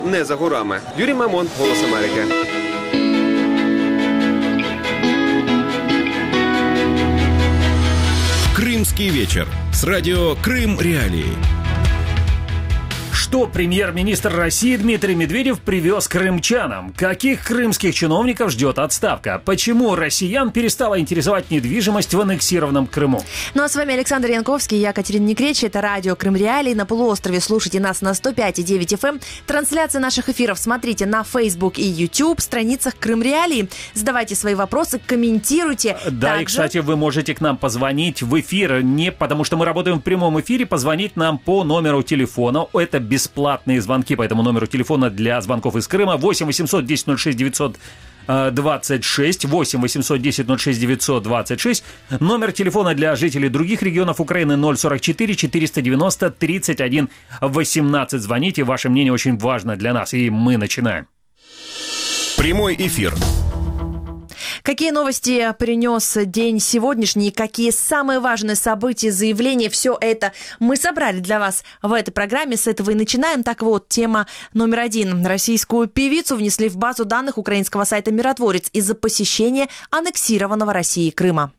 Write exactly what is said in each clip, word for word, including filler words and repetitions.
Не за горами. Юрій Мамон, Голос Америки. Крымский вечер с радио «Крым Реалии». Что премьер-министр России Дмитрий Медведев привез крымчанам? Каких крымских чиновников ждет отставка? Почему россиян перестала интересовать недвижимость в аннексированном Крыму? Ну а с вами Александр Янковский, я Катерина Некречи. Это радио «Крым Реалии». На полуострове слушайте нас на сто пять и девять эф эм. Трансляции наших эфиров смотрите на Facebook и YouTube, страницах «Крым Реалии». Задавайте свои вопросы, комментируйте. Да, Также... и, кстати, вы можете к нам позвонить в эфир, не потому что мы работаем в прямом эфире, позвонить нам по номеру телефона. Это без бесплатные звонки по этому номеру телефона для звонков из Крыма. восемь восемьсот десять ноль шесть девятьсот двадцать шесть. восемь восемьсот десять ноль шесть девятьсот двадцать шесть. Номер телефона для жителей других регионов Украины ноль сорок четыре четыреста девяносто тридцать один восемнадцать. Звоните, ваше мнение очень важно для нас. И мы начинаем. Прямой эфир. Какие новости принес день сегодняшний, какие самые важные события, заявления, все это мы собрали для вас в этой программе. С этого и начинаем. Так вот, тема номер один. Российскую певицу внесли в базу данных украинского сайта «Миротворец» из-за посещения аннексированного Россией Крыма.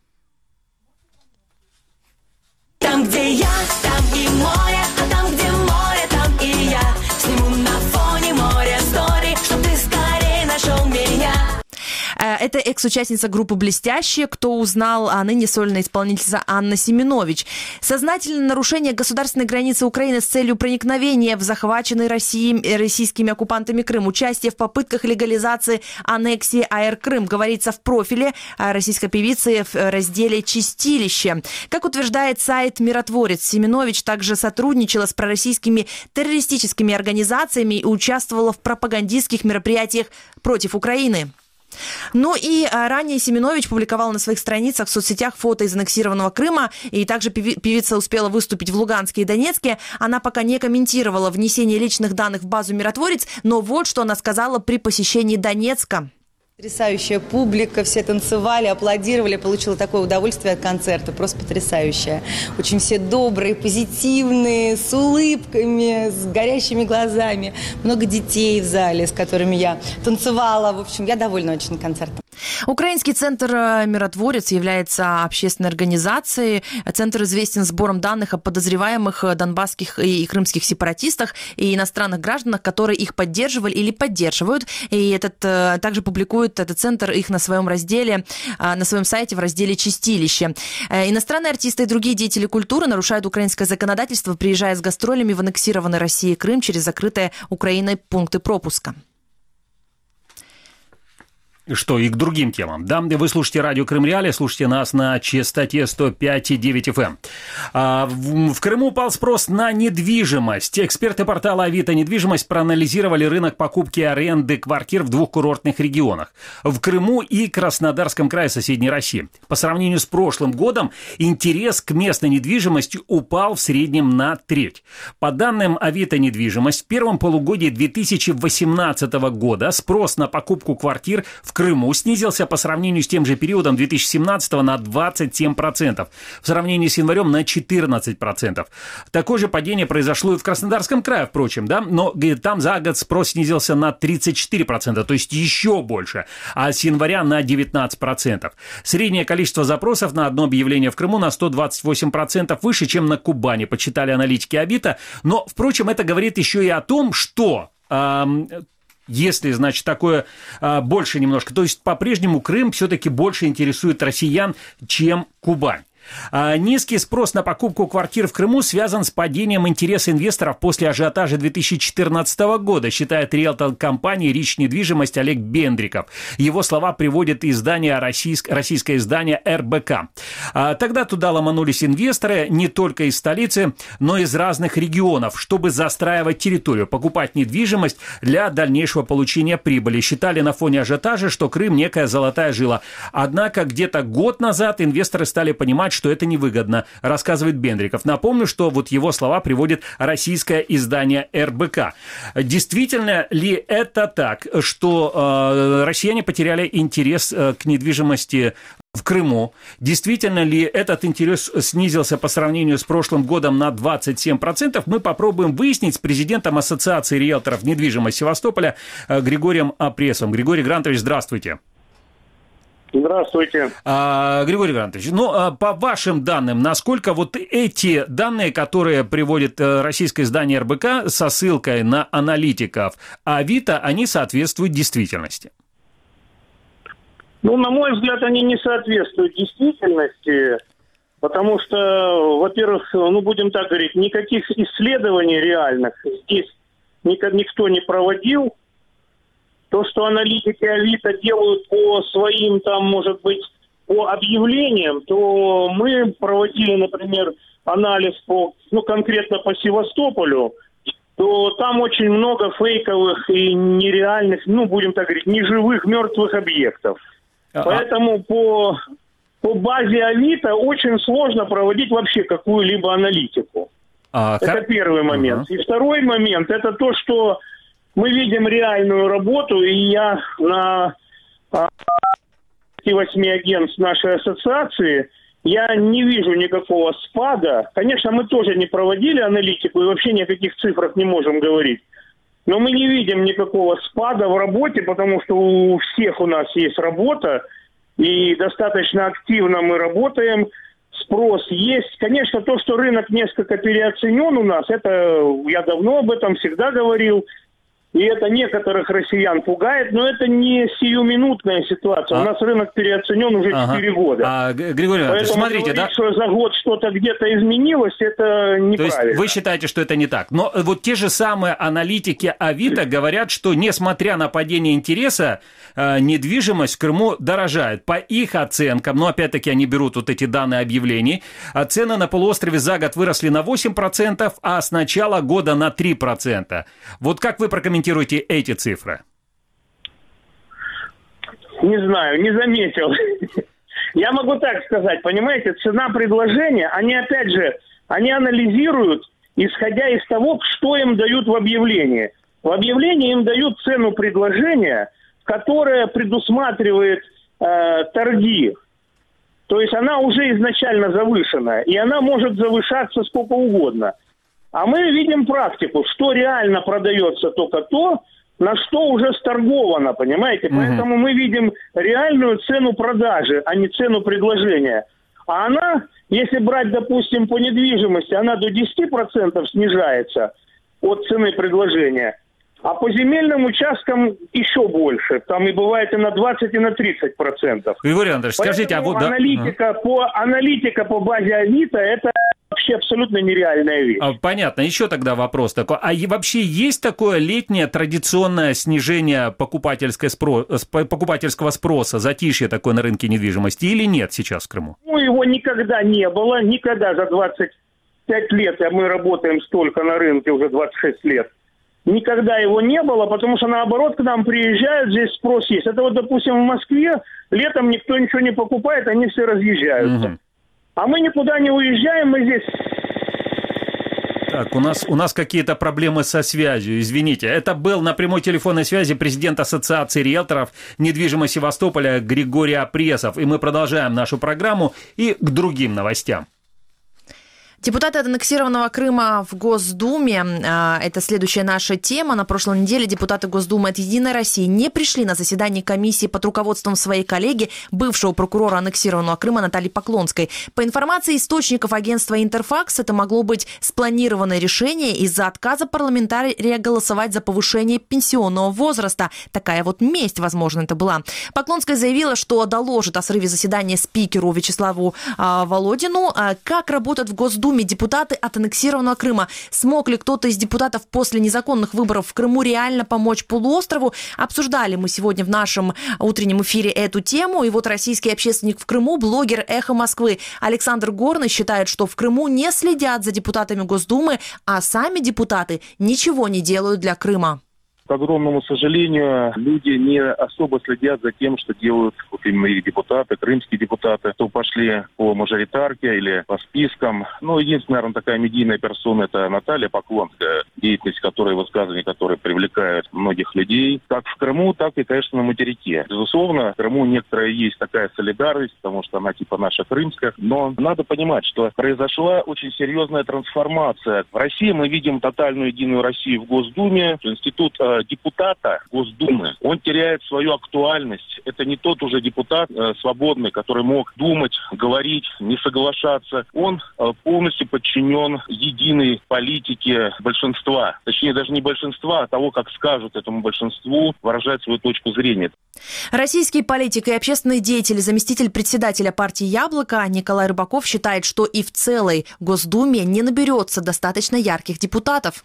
Там, где я, там и море, а там, где море, там и я. Сниму на фоне моря стори, чтоб ты скорее нашел меня. Это экс-участница группы «Блестящие», кто узнал, а ныне сольная исполнительница Анна Семенович. Сознательное нарушение государственной границы Украины с целью проникновения в захваченный Россией, российскими оккупантами Крым. Участие в попытках легализации аннексии АЭР Крым. Говорится в профиле российской певицы в разделе «Чистилище». Как утверждает сайт «Миротворец», Семенович также сотрудничала с пророссийскими террористическими организациями и участвовала в пропагандистских мероприятиях против Украины. Ну и ранее Семенович публиковала на своих страницах в соцсетях фото из аннексированного Крыма, и также певица успела выступить в Луганске и Донецке. Она пока не комментировала внесение личных данных в базу «Миротворец», но вот что она сказала при посещении Донецка. Потрясающая публика, все танцевали, аплодировали, получила такое удовольствие от концерта, просто потрясающее. Очень все добрые, позитивные, с улыбками, с горящими глазами. Много детей в зале, с которыми я танцевала. В общем, я довольна очень концертом. Украинский центр «Миротворец» является общественной организацией. Центр известен сбором данных о подозреваемых донбасских и крымских сепаратистах и иностранных гражданах, которые их поддерживали или поддерживают. И этот также публикует этот центр их на своем разделе, на своем сайте в разделе «Чистилище». Иностранные артисты и другие деятели культуры нарушают украинское законодательство, приезжая с гастролями в аннексированный Россией Крым через закрытые Украиной пункты пропуска. Что, и к другим темам. Да, вы слушаете радио «Крым Реалии», слушайте нас на частоте сто пять и девять эф эм. А, в, в Крыму упал спрос на недвижимость. Эксперты портала Авито «Недвижимость» проанализировали рынок покупки и аренды квартир в двух курортных регионах. В Крыму и Краснодарском крае соседней России. По сравнению с прошлым годом интерес к местной недвижимости упал в среднем на треть. По данным Авито «Недвижимость», в первом полугодии две тысячи восемнадцатого года спрос на покупку квартир в В Крыму снизился по сравнению с тем же периодом две тысячи семнадцатого на двадцать семь процентов, в сравнении с январем на четырнадцать процентов. Такое же падение произошло и в Краснодарском крае, впрочем, да, но там за год спрос снизился на тридцать четыре процента, то есть еще больше, а с января на девятнадцать процентов. Среднее количество запросов на одно объявление в Крыму на сто двадцать восемь процентов выше, чем на Кубани, подсчитали аналитики Авито, но, впрочем, это говорит еще и о том, что... Эм, Если, значит, такое а, больше немножко, то есть по-прежнему Крым все-таки больше интересует россиян, чем Кубань. А низкий спрос на покупку квартир в Крыму связан с падением интереса инвесторов после ажиотажа две тысячи четырнадцатого года, считает риэлтор компании «Рич Недвижимость» Олег Бендриков. Его слова приводит издание, российск, российское издание эр бэ ка. А тогда туда ломанулись инвесторы не только из столицы, но и из разных регионов, чтобы застраивать территорию, покупать недвижимость для дальнейшего получения прибыли. Считали на фоне ажиотажа, что Крым некая золотая жила. Однако где-то год назад инвесторы стали понимать, что это невыгодно, рассказывает Бендриков. Напомню, что вот его слова приводит российское издание эр бэ ка. Действительно ли это так, что э, россияне потеряли интерес э, к недвижимости в Крыму? Действительно ли этот интерес снизился по сравнению с прошлым годом на двадцать семь процентов? Мы попробуем выяснить с президентом Ассоциации риэлторов недвижимости Севастополя Григорием Апресовым. Григорий Грантович, здравствуйте. Здравствуйте. А, Григорий Грантович, ну, а по вашим данным, насколько вот эти данные, которые приводит российское издание эр бэ ка со ссылкой на аналитиков Авито, они соответствуют действительности? Ну, на мой взгляд, они не соответствуют действительности, потому что, во-первых, ну, будем так говорить, никаких исследований реальных здесь никто не проводил. То, что аналитики Авито делают по своим, там, может быть, по объявлениям, то мы проводили, например, анализ по, ну, конкретно по Севастополю, то там очень много фейковых и нереальных, ну, будем так говорить, неживых, мертвых объектов. А-а. Поэтому по, по базе Авито очень сложно проводить вообще какую-либо аналитику. А, это как... первый момент. Uh-huh. И второй момент, это то, что мы видим реальную работу, и я на восьми агентств нашей ассоциации, я не вижу никакого спада. Конечно, мы тоже не проводили аналитику и вообще ни о каких цифрах не можем говорить. Но мы не видим никакого спада в работе, потому что у всех у нас есть работа, и достаточно активно мы работаем, спрос есть. Конечно, то, что рынок несколько переоценен у нас, это я давно об этом всегда говорил, и это некоторых россиян пугает, но это не сиюминутная ситуация. А? У нас рынок переоценен уже ага. четыре года. А, Григорий Иванович, смотрите, говорить, да? что за год что-то где-то изменилось, это неправильно. То есть вы считаете, что это не так? Но вот те же самые аналитики Авито говорят, что несмотря на падение интереса, недвижимость в Крыму дорожает. По их оценкам, но опять-таки они берут вот эти данные объявлений, цены на полуострове за год выросли на восемь процентов, а с начала года на три процента. Вот как вы прокомментируете эти цифры? Не знаю, не заметил. Я могу так сказать, понимаете, цена предложения, они опять же, они анализируют, исходя из того, что им дают в объявлении. В объявлении им дают цену предложения, которая предусматривает э, торги. То есть она уже изначально завышенная, и она может завышаться сколько угодно. А мы видим практику, что реально продается только то, на что уже сторговано, понимаете? Mm-hmm. Поэтому мы видим реальную цену продажи, а не цену предложения. А она, если брать, допустим, по недвижимости, она до десяти процентов снижается от цены предложения. А по земельным участкам еще больше. Там и бывает и на двадцать, и на тридцать процентов. Григорий Андреевич, скажите, а вот... Аналитика, да. по, аналитика по базе Авито, это вообще абсолютно нереальная вещь. Понятно. Еще тогда вопрос такой. А вообще есть такое летнее традиционное снижение покупательской спро... покупательского спроса, затишье такое на рынке недвижимости или нет сейчас в Крыму? Ну, его никогда не было. Никогда за двадцать пять лет, а мы работаем столько на рынке, уже двадцать шесть лет. Никогда его не было, потому что, наоборот, к нам приезжают, здесь спрос есть. Это вот, допустим, в Москве летом никто ничего не покупает, они все разъезжаются. Угу. А мы никуда не уезжаем, мы здесь... Так, у нас, у нас какие-то проблемы со связью, извините. Это был на прямой телефонной связи президент Ассоциации риэлторов недвижимости Севастополя Григорий Апресов. И мы продолжаем нашу программу и к другим новостям. Депутаты от аннексированного Крыма в Госдуме, это следующая наша тема. На прошлой неделе депутаты Госдумы от «Единой России» не пришли на заседание комиссии под руководством своей коллеги, бывшего прокурора аннексированного Крыма Натальи Поклонской. По информации источников агентства «Интерфакс», это могло быть спланированное решение из-за отказа парламентария голосовать за повышение пенсионного возраста. Такая вот месть, возможно, это была. Поклонская заявила, что доложит о срыве заседания спикеру Вячеславу а, Володину. А, как работают в Госдуме депутаты от аннексированного Крыма? Смог ли кто-то из депутатов после незаконных выборов в Крыму реально помочь полуострову? Обсуждали мы сегодня в нашем утреннем эфире эту тему. И вот российский общественник в Крыму, блогер «Эхо Москвы» Александр Горный считает, что в Крыму не следят за депутатами Госдумы, а сами депутаты ничего не делают для Крыма. К огромному сожалению, люди не особо следят за тем, что делают вот именно и депутаты, крымские депутаты, кто пошли по мажоритарке или по спискам. Ну, единственная, наверное, такая медийная персона – это Наталья Поклонская, деятельность которой, высказывания которой привлекают многих людей, как в Крыму, так и, конечно, на материке. Безусловно, в Крыму некоторая есть такая солидарность, потому что она типа наша крымская, но надо понимать, что произошла очень серьезная трансформация. В России мы видим тотальную единую Россию в Госдуме, институт э, депутата Госдумы, он теряет свою актуальность. Это не тот уже депутат э, свободный, который мог думать, говорить, не соглашаться. Он э, полностью подчинен единой политике большинства. Точнее, даже не большинства, а того, как скажут этому большинству выражать свою точку зрения. Российский политик и общественный деятель, заместитель председателя партии «Яблоко» Николай Рыбаков считает, что и в целой Госдуме не наберется достаточно ярких депутатов.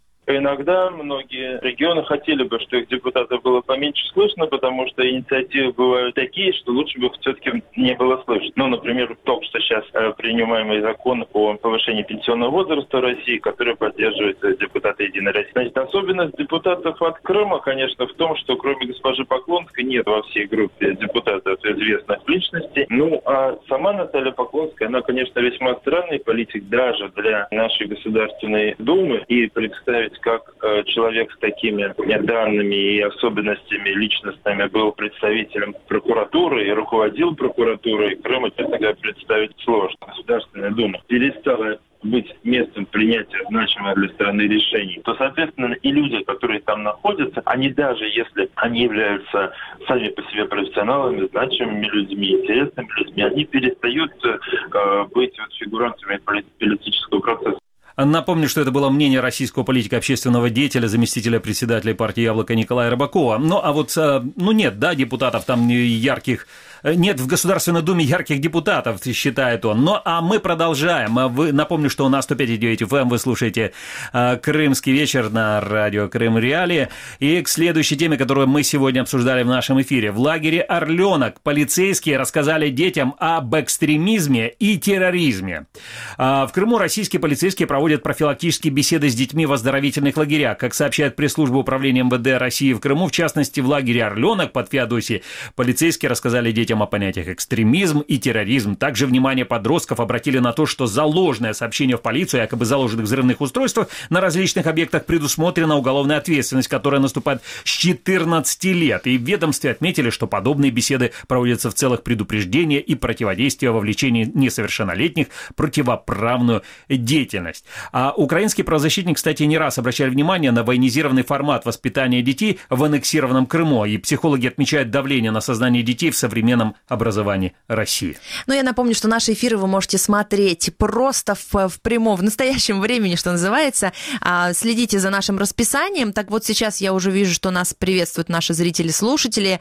Иногда многие регионы хотели бы, что их депутатов было поменьше слышно, потому что инициативы бывают такие, что лучше бы их все-таки не было слышно. Ну, например, только что сейчас э, принимаемый закон о повышении пенсионного возраста в России, который поддерживает депутаты «Единой России». Значит, особенность депутатов от Крыма, конечно, в том, что кроме госпожи Поклонской нет во всей группе депутатов известных личностей. Ну, а сама Наталья Поклонская, она, конечно, весьма странный политик даже для нашей Государственной Думы. И представить, как э, человек с такими данными и особенностями личностными был представителем прокуратуры и руководил прокуратурой Крыма, честно говоря, представить сложно. Государственная Дума перестала быть местом принятия значимых для страны решений, то, соответственно, и люди, которые там находятся, они даже если они являются сами по себе профессионалами, значимыми людьми, интересными людьми, они перестают э, быть вот, фигурантами политического процесса. Напомню, что это было мнение российского политика, общественного деятеля, заместителя председателя партии «Яблоко» Николая Рыбакова. Ну, а вот, ну, нет, да, депутатов там ярких, нет в Государственной Думе ярких депутатов, считает он. Ну, а мы продолжаем. Вы, напомню, что у нас сто пять и девять эф эм, вы слушаете «Крымский вечер» на радио «Крым Реалии». И к следующей теме, которую мы сегодня обсуждали в нашем эфире. В лагере «Орленок» полицейские рассказали детям об экстремизме и терроризме. В Крыму российские полицейские проводят профилактические беседы с детьми в оздоровительных лагерях. Как сообщает пресс-служба управления эм вэ дэ России в Крыму, в частности, в лагере «Орленок» под Феодосией, полицейские рассказали детям о понятиях экстремизм и терроризм. Также внимание подростков обратили на то, что за ложное сообщение в полицию о якобы заложенных взрывных устройствах на различных объектах предусмотрена уголовная ответственность, которая наступает с четырнадцати лет. И в ведомстве отметили, что подобные беседы проводятся в целях предупреждения и противодействия вовлечению несовершеннолетних в противоправную деятельность. А украинские правозащитники, кстати, не раз обращали внимание на военизированный формат воспитания детей в аннексированном Крыму. И психологи отмечают давление на сознание детей в современном образовании России. Ну, я напомню, что наши эфиры вы можете смотреть просто в, в прямом, в настоящем времени, что называется. Следите за нашим расписанием. Так вот, сейчас я уже вижу, что нас приветствуют наши зрители-слушатели.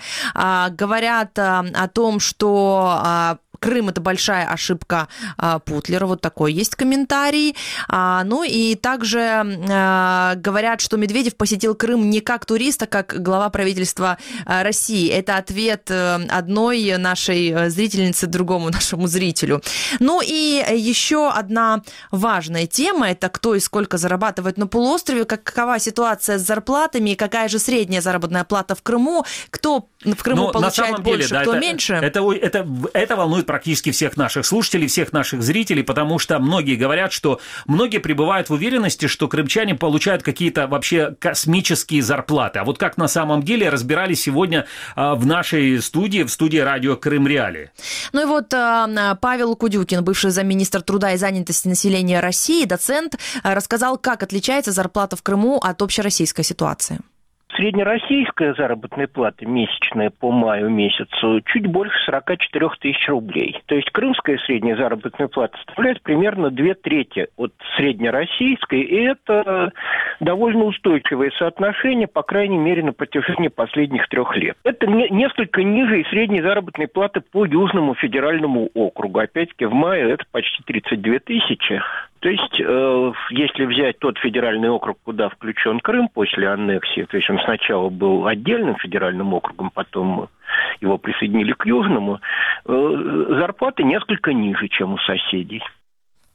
Говорят о том, что Крым – это большая ошибка а, Путлера. Вот такой есть комментарий. А, ну и также а, говорят, что Медведев посетил Крым не как турист, а как глава правительства а, России. Это ответ одной нашей зрительницы другому нашему зрителю. Ну и еще одна важная тема – это кто и сколько зарабатывает на полуострове, какова ситуация с зарплатами, какая же средняя заработная плата в Крыму, кто в Крыму Но получает больше, деле, да, кто это, меньше. Это, это, это волнует практически всех наших слушателей, всех наших зрителей, потому что многие говорят, что многие пребывают в уверенности, что крымчане получают какие-то вообще космические зарплаты. А вот как на самом деле разбирались сегодня в нашей студии, в студии радио «Крым Реалии». Ну и вот Павел Кудюкин, бывший замминистра труда и занятости населения России, доцент, рассказал, как отличается зарплата в Крыму от общероссийской ситуации. Среднероссийская заработная плата месячная по маю месяцу чуть больше сорок четыре тысячи рублей. То есть крымская средняя заработная плата составляет примерно две трети от среднероссийской, и это довольно устойчивое соотношение, по крайней мере, на протяжении последних трех лет. Это не, несколько ниже и средней заработной платы по Южному федеральному округу. Опять-таки, в мае это почти тридцать две тысячи. То есть, э, если взять тот федеральный округ, куда включен Крым после аннексии, то есть он сначала был отдельным федеральным округом, потом его присоединили к Южному, э, зарплаты несколько ниже, чем у соседей.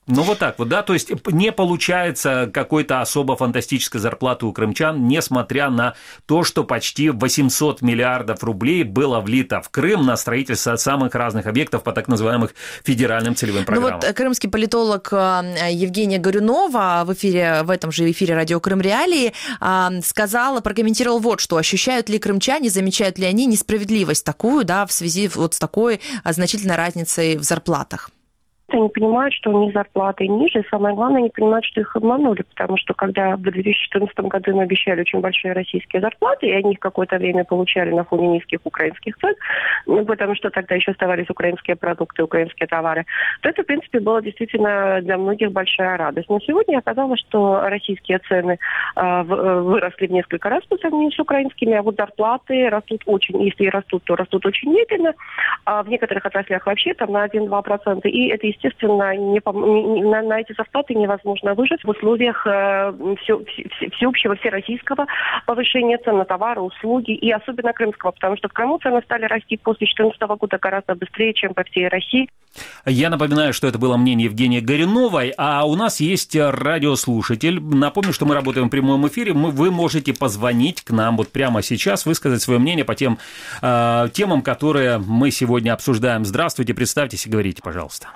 Ну, вот так вот, да, то есть не получается какой-то особо фантастической зарплаты у крымчан, несмотря на то, что почти восемьсот миллиардов рублей было влито в Крым на строительство самых разных объектов по так называемых федеральным целевым программам. Ну вот крымский политолог Евгения Горюнова в эфире, в этом же эфире радио Крым Реалии сказала, прокомментировал вот что: ощущают ли крымчане, замечают ли они несправедливость такую, да, в связи вот с такой значительной разницей в зарплатах? Они понимают, что у них зарплаты ниже, и самое главное, они понимают, что их обманули, потому что когда в две тысячи четырнадцатом году им обещали очень большие российские зарплаты, и они их какое-то время получали на фоне низких украинских цен, ну, потому что тогда еще оставались украинские продукты, украинские товары, то это, в принципе, было действительно для многих большая радость. Но сегодня оказалось, что российские цены э, выросли в несколько раз по сравнению с украинскими, а вот зарплаты растут очень, если и растут, то растут очень медленно, а в некоторых отраслях вообще там на один-два процента, и это, естественно, не, не, на, на эти зарплаты невозможно выжить в условиях э, все, все, всеобщего, всероссийского повышения цен на товары, услуги и особенно крымского, потому что в Крыму цены стали расти после две тысячи четырнадцатого года гораздо быстрее, чем по всей России. Я напоминаю, что это было мнение Евгении Горюновой, а у нас есть радиослушатель. Напомню, что мы работаем в прямом эфире. Мы, вы можете позвонить к нам вот прямо сейчас, высказать свое мнение по тем э, темам, которые мы сегодня обсуждаем. Здравствуйте, представьтесь и говорите, пожалуйста.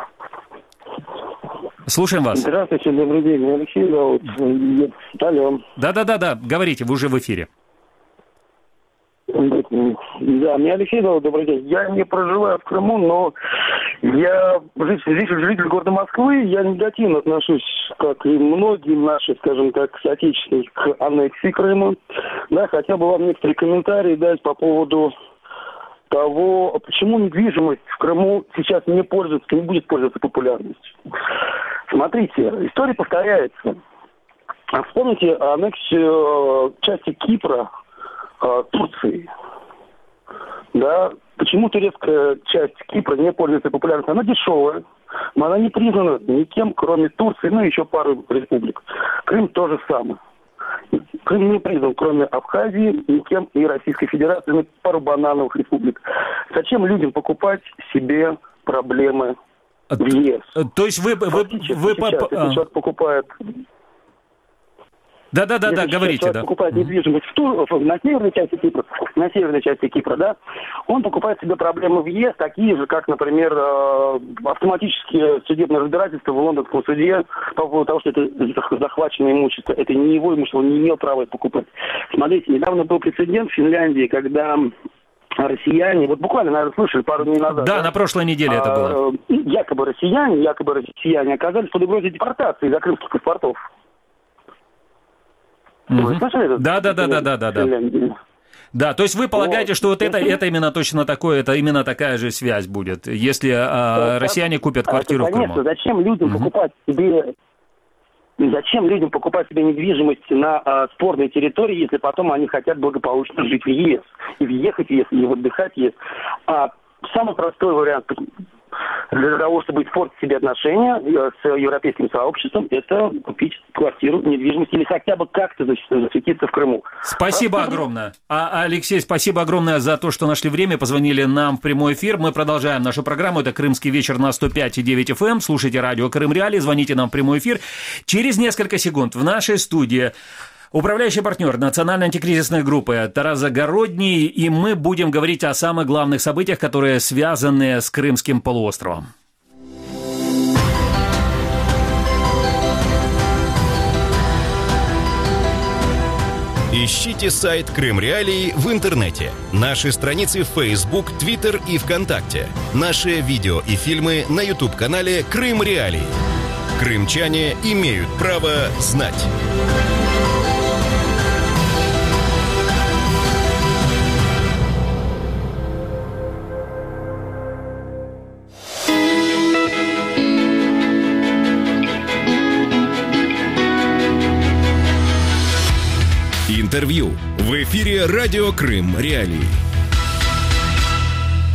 Слушаем вас. Здравствуйте, добрый день. Меня Алексей зовут. Алло. Да-да-да, говорите, вы уже в эфире. Да, меня Алексей зовут, добрый день. Я не проживаю в Крыму, но я житель, житель города Москвы, я негативно отношусь, как и многие наши, скажем так, соотечественники, к аннексии Крыма. Да, хотел бы вам некоторые комментарии дать по поводу того, почему недвижимость в Крыму сейчас не пользуется, не будет пользоваться популярностью. Смотрите, история повторяется. Вспомните аннексию части Кипра э, Турции. Да, почему турецкая часть Кипра не пользуется популярностью? Она дешевая, но она не признана никем, кроме Турции, ну и еще пару республик. Крым то же самое. Крым не признан, кроме Абхазии, никем и Российской Федерации, ну, пару банановых республик. Зачем людям покупать себе проблемы в ЕС? То есть вы... вы, вы сейчас, по... если человек покупает... Да-да-да, да, говорите, человек да. покупает недвижимость в Тур... на северной части Кипра, на северной части Кипра, да, он покупает себе проблемы в ЕС, такие же, как, например, автоматические судебные разбирательства в лондонском суде по поводу того, что это захваченное имущество. Это не его имущество, он не имел права это покупать. Смотрите, недавно был прецедент в Финляндии, когда россияне, вот буквально, наверное, слышали пару дней назад. Да, да? на прошлой неделе а, это было. Якобы россияне, якобы россияне оказались под угрозой депортации из-за крымских паспортов. Вы слышали это? Да, да, да, да, да, да, да. Да, то есть вы полагаете, вот. что вот это, это именно точно такое, это именно такая же связь будет, если а, россияне купят квартиру а, в Крыму? Конечно, зачем людям угу. покупать себе... Зачем людям покупать себе недвижимость на а, спорной территории, если потом они хотят благополучно жить в ЕС, и въехать в ЕС, и отдыхать в ЕС? А самый простой вариант для того, чтобы испортить себе отношения с европейским сообществом, это купить квартиру, недвижимость или хотя бы как-то засветиться в Крыму. Спасибо огромное. А, Алексей, спасибо огромное за то, что нашли время, позвонили нам в прямой эфир. Мы продолжаем нашу программу. Это «Крымский вечер» на сто пять и девять эф эм. Слушайте радио Крым Реалии, звоните нам в прямой эфир. Через несколько секунд в нашей студии управляющий партнер национальной антикризисной группы Тарас Загородний, и мы будем говорить о самых главных событиях, которые связаны с Крымским полуостровом. Ищите сайт Крым Реалии в интернете, наши страницы в Facebook, Twitter и ВКонтакте, наши видео и фильмы на YouTube-канале Крым Реалии. Крымчане имеют право знать. Интервью в эфире радио Крым Реалии.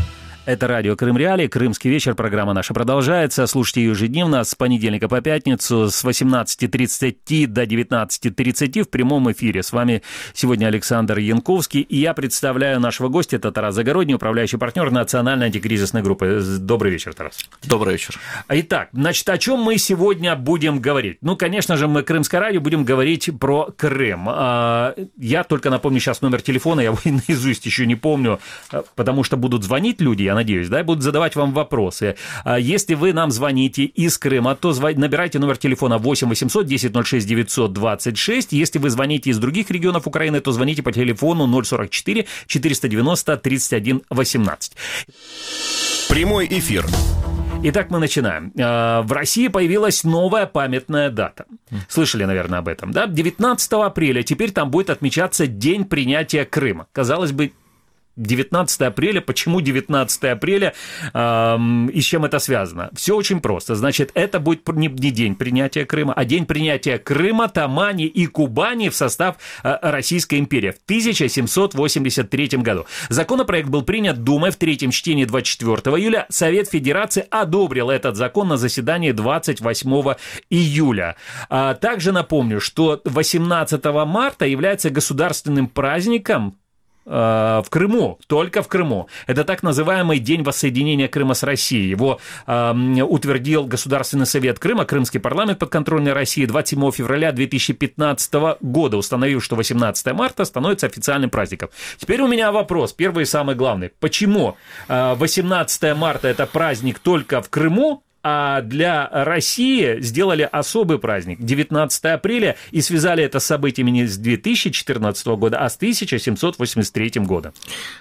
Это радио Крым Реалии, Крымский вечер, программа наша продолжается. Слушайте ее ежедневно с понедельника по пятницу с восемнадцати тридцати до девятнадцати тридцати в прямом эфире. С вами сегодня Александр Янковский, и я представляю нашего гостя, это Тарас Загородний, управляющий партнер национальной антикризисной группы. Добрый вечер, Тарас. Добрый вечер. Итак, значит, о чем мы сегодня будем говорить? Ну, конечно же, мы, Крымское радио, будем говорить про Крым. Я только напомню сейчас номер телефона, я его наизусть еще не помню, потому что будут звонить люди, я надеюсь, да, будут задавать вам вопросы. Если вы нам звоните из Крыма, то зв... набирайте номер телефона восемь восемьсот десять ноль шесть девятьсот двадцать шесть. Если вы звоните из других регионов Украины, то звоните по телефону ноль сорок четыре четыреста девяносто тридцать один восемнадцать. Прямой эфир. Итак, мы начинаем. В России появилась новая памятная дата. Слышали, наверное, об этом, да? девятнадцатого апреля теперь там будет отмечаться День принятия Крыма. Казалось бы, девятнадцатого апреля. Почему девятнадцатого апреля эм, и с чем это связано? Все очень просто. Значит, это будет не, не день принятия Крыма, а день принятия Крыма, Тамани и Кубани в состав э, Российской империи в тысяча семьсот восемьдесят третьем году. Законопроект был принят Думой в третьем чтении двадцать четвёртого июля. Совет Федерации одобрил этот закон на заседании двадцать восьмого июля. А также напомню, что восемнадцатого марта является государственным праздником в Крыму, только в Крыму. Это так называемый День воссоединения Крыма с Россией. Его э, утвердил Государственный совет Крыма, Крымский парламент подконтрольной России двадцать седьмого февраля две тысячи пятнадцатого года, установив, что восемнадцатого марта становится официальным праздником. Теперь у меня вопрос, первый и самый главный. Почему э, восемнадцатого марта это праздник только в Крыму, а для России сделали особый праздник девятнадцатого апреля и связали это с событиями не с две тысячи четырнадцатого года, а с тысяча семьсот восемьдесят третьего года?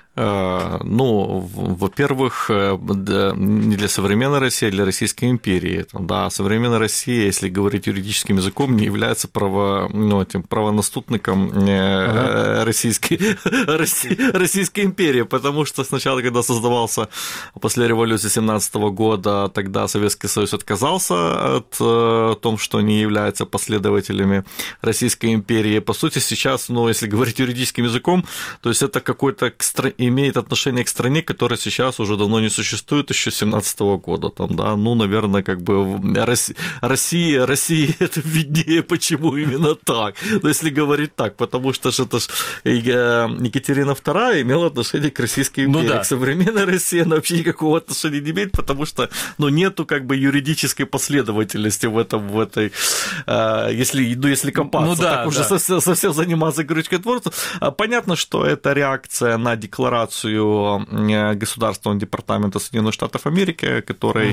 Ну, во-первых, не для современной России, а для Российской империи. Да, современная Россия, если говорить юридическим языком, не является право, ну, этим правонаступником ага. Российской, Российской империи, потому что сначала, когда создавался после революции семнадцатого года, тогда Советский Союз отказался от того, что они являются последователями Российской империи. По сути, сейчас, ну, если говорить юридическим языком, то есть это какой-то имеет отношение к стране, которая сейчас уже давно не существует, еще семнадцатого года, там, да, ну, наверное, как бы Россия, Россия, это виднее, почему именно так, но если говорить так, потому что же это ж Екатерина вторая имела отношение к Российской империи, ну, да. К современной России она вообще никакого отношения не имеет, потому что, ну, нету как бы юридической последовательности в этом, в этой, если, ну, если копаться, ну, да, так уже да. совсем, совсем заниматься крючкотворством, понятно, что это реакция на декларацию Государственного департамента Соединенных Штатов Америки, который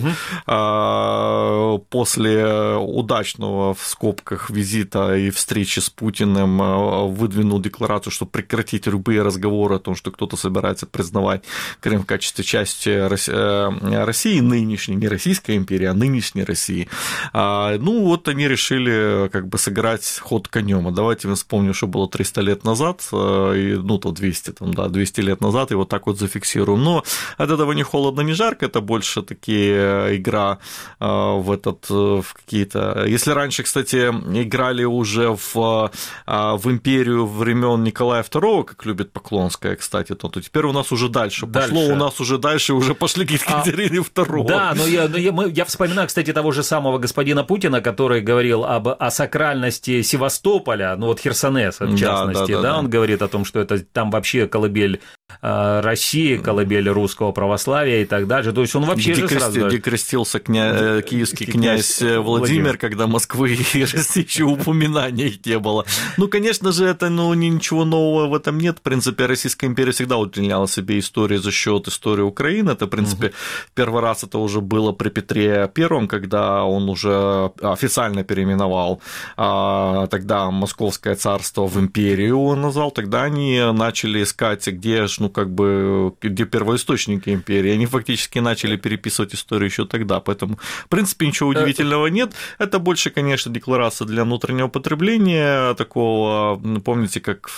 угу. после удачного в скобках визита и встречи с Путиным выдвинул декларацию, чтобы прекратить любые разговоры о том, что кто-то собирается признавать Крым в качестве части России, нынешней, не Российской империи, а нынешней России. Ну, вот они решили как бы сыграть ход конем. А давайте мы вспомним, что было триста лет назад, ну, то двести, там, да, двести лет назад, и вот так вот зафиксируем. Но от этого не холодно, не жарко, это больше такие игра в этот, в какие-то... Если раньше, кстати, играли уже в, в империю времен Николая второго, как любит Поклонская, кстати, то, то теперь у нас уже дальше, дальше. пошло, у нас уже дальше уже пошли к Екатерине второй. Да, но я, но я, мы, я вспоминаю, кстати, того же самого господина Путина, который говорил об, о сакральности Севастополя, ну вот Херсонеса, в частности, да, да, да, да, он да. говорит о том, что это там вообще колыбель России, колыбель русского православия и так далее. То есть он вообще где же крести, сразу... Где крестился кня... киевский князь, князь Владимир, Владимир, когда Москвы и России еще упоминания не было. Ну, конечно же, это ну, ничего нового в этом нет. В принципе, Российская империя всегда удлиняла себе историю за счет истории Украины. Это, в принципе, угу. первый раз это уже было при Петре Первом, когда он уже официально переименовал а, тогда Московское царство в империю, он назвал. Тогда они начали искать, где ну, как бы, где первоисточники империи. Они фактически начали переписывать историю еще тогда. Поэтому, в принципе, ничего удивительного нет. Это больше, конечно, декларация для внутреннего потребления. Такого, помните, как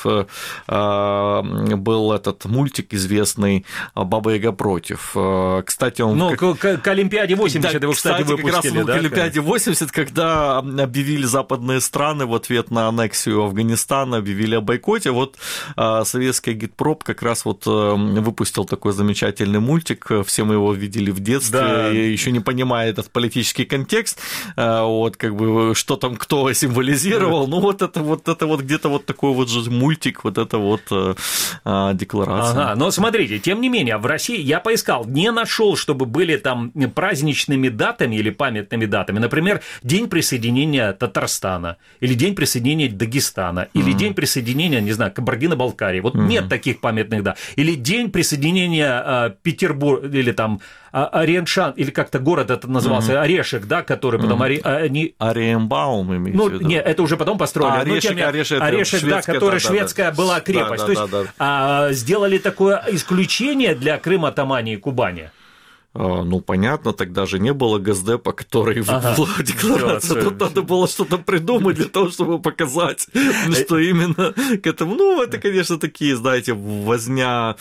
был этот мультик известный «Баба-Яга против». Кстати, он... Ну, как... к, к Олимпиаде восемьдесят да, его, кстати, кстати, выпустили. Как раз да? к Олимпиаде восемьдесят, когда объявили западные страны в ответ на аннексию Афганистана, объявили о бойкоте, вот советский агитпроп как раз вот вот выпустил такой замечательный мультик, все мы его видели в детстве, да. еще не понимая этот политический контекст, вот как бы что там кто символизировал, ну вот это вот это вот где-то вот такой вот же мультик, вот это вот декларация. Ага, но смотрите, тем не менее, в России я поискал, не нашел, чтобы были там праздничными датами или памятными датами, например, день присоединения Татарстана, или день присоединения Дагестана, или mm-hmm. день присоединения, не знаю, Кабардино-Балкарии. Вот mm-hmm. нет таких памятных дат. Или день присоединения э, Петербурга, или там э, Орешан, или как-то город это назывался, mm-hmm. Орешек, да, который mm-hmm. потом... Ари, они... Ориенбаум, имеете ну, в виду? Нет, это уже потом построили. А, Орешек, ну, Орешек, Орешек, да, которая да, шведская да, была крепость. Да, да, То есть да, да. А, сделали такое исключение для Крыма, Тамани и Кубани. Ну, понятно, тогда же не было Госдепа, который ага. в декларации. Тут надо было что-то придумать для того, чтобы показать, что именно к этому. Ну, это, конечно, такие, знаете, возня,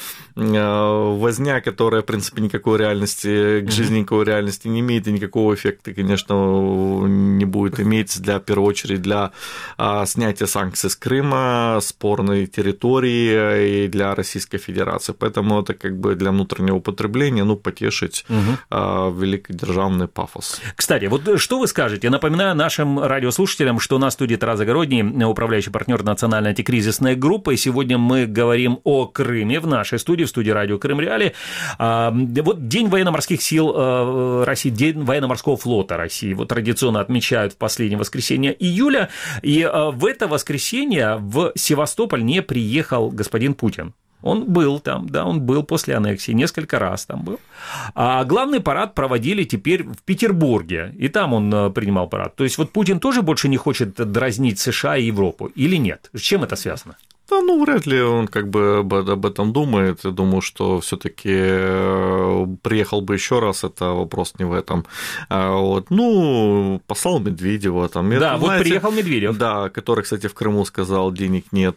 возня, которая, в принципе, никакой реальности, к жизни никакой реальности не имеет, и никакого эффекта, конечно, не будет иметь для, в первую очередь, для снятия санкций с Крыма, спорной территории и для Российской Федерации. Поэтому это как бы для внутреннего потребления, ну, потешить Угу. великодержавный пафос. Кстати, вот что вы скажете? Напоминаю нашим радиослушателям, что у нас в студии Тарас Загородний, управляющий партнер национальной антикризисной группы. И сегодня мы говорим о Крыме в нашей студии, в студии радио Крым Реалии. Вот День военно-морских сил России, День военно-морского флота России. Вот традиционно отмечают в последнее воскресенье июля. И в это воскресенье в Севастополь не приехал господин Путин. Он был там, да, он был после аннексии, несколько раз там был. А главный парад проводили теперь в Петербурге, и там он принимал парад. То есть вот Путин тоже больше не хочет дразнить США и Европу, или нет? С чем это связано? Да, ну, вряд ли он как бы об этом думает. Я думаю, что все-таки приехал бы еще раз, это вопрос не в этом. Вот. Ну, послал Медведева. Там, да, это, вот знаете, приехал Медведев. Да, который, кстати, в Крыму сказал, денег нет,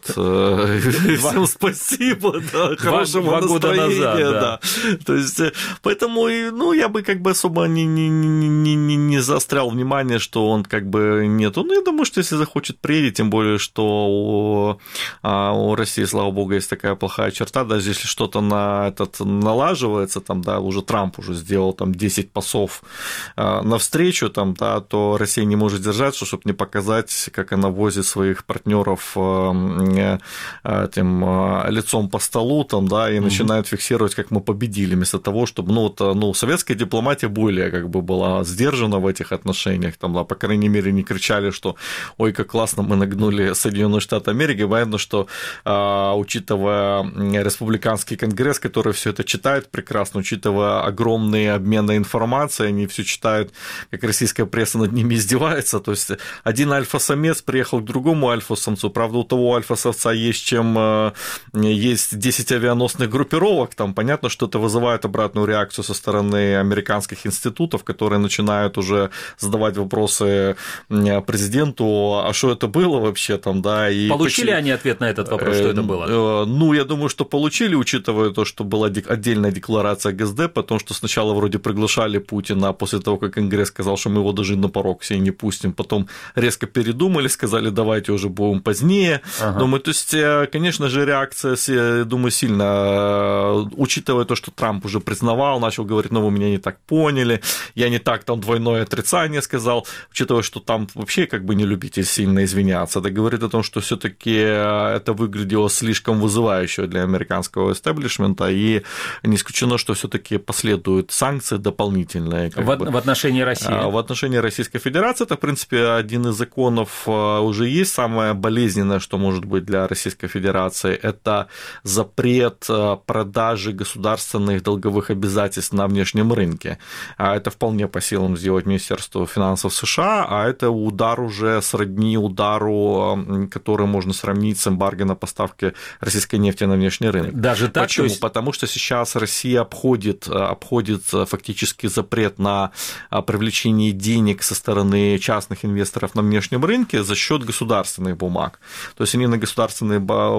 всем спасибо, да, хорошего настроения. Да. То есть, поэтому, ну, я бы как бы особо не, не, не, не, не заострял внимание, что он как бы нету. Ну, я думаю, что если захочет, приедет, тем более, что у России, слава богу, есть такая плохая черта, даже если что-то на этот налаживается, там, да, уже Трамп уже сделал там десять посов э, навстречу, там, да, то Россия не может держаться, чтобы не показать, как она возит своих партнеров э, э, этим э, лицом по столу, там, да, и mm-hmm. начинает фиксировать, как мы победили, вместо того, чтобы, ну, вот, ну, советская дипломатия более как бы была сдержана в этих отношениях, там, да, по крайней мере, не кричали, что ой, как классно мы нагнули Соединенные Штаты Америки, понятно, что учитывая республиканский конгресс, который все это читает прекрасно, учитывая огромные обмены информацией, они все читают, как российская пресса над ними издевается, то есть один альфа-самец приехал к другому альфа-самцу, правда, у того альфа-самца есть чем есть десять авианосных группировок, там понятно, что это вызывает обратную реакцию со стороны американских институтов, которые начинают уже задавать вопросы президенту, а что это было вообще там, да, и получили почему... они ответ на этот вопрос, что это было? Ну, я думаю, что получили, учитывая то, что была отдельная декларация Госдепа, потому что сначала вроде приглашали Путина, а после того, как Конгресс сказал, что мы его даже на порог себе не пустим, потом резко передумали, сказали, давайте уже будем позднее. Ага. Думаю, то есть, конечно же, реакция, я думаю, сильно, учитывая то, что Трамп уже признавал, начал говорить, ну, вы меня не так поняли, я не так там двойное отрицание сказал, учитывая, что там вообще как бы не любитель сильно извиняться, это говорит о том, что все-таки это выглядело слишком вызывающе для американского истеблишмента, и не исключено, что все-таки последуют санкции дополнительные. В, бы, в отношении России? В отношении Российской Федерации это, в принципе, один из законов уже есть. Самое болезненное, что может быть для Российской Федерации, это запрет продажи государственных долговых обязательств на внешнем рынке. Это вполне по силам сделать Министерству финансов США, а это удар уже сродни удару, который можно сравнить с эмбарго на поставки российской нефти на внешний рынок. Даже так? Почему? Есть... Потому что сейчас Россия обходит, обходит фактически запрет на привлечение денег со стороны частных инвесторов на внешнем рынке за счет государственных бумаг. То есть они на государственные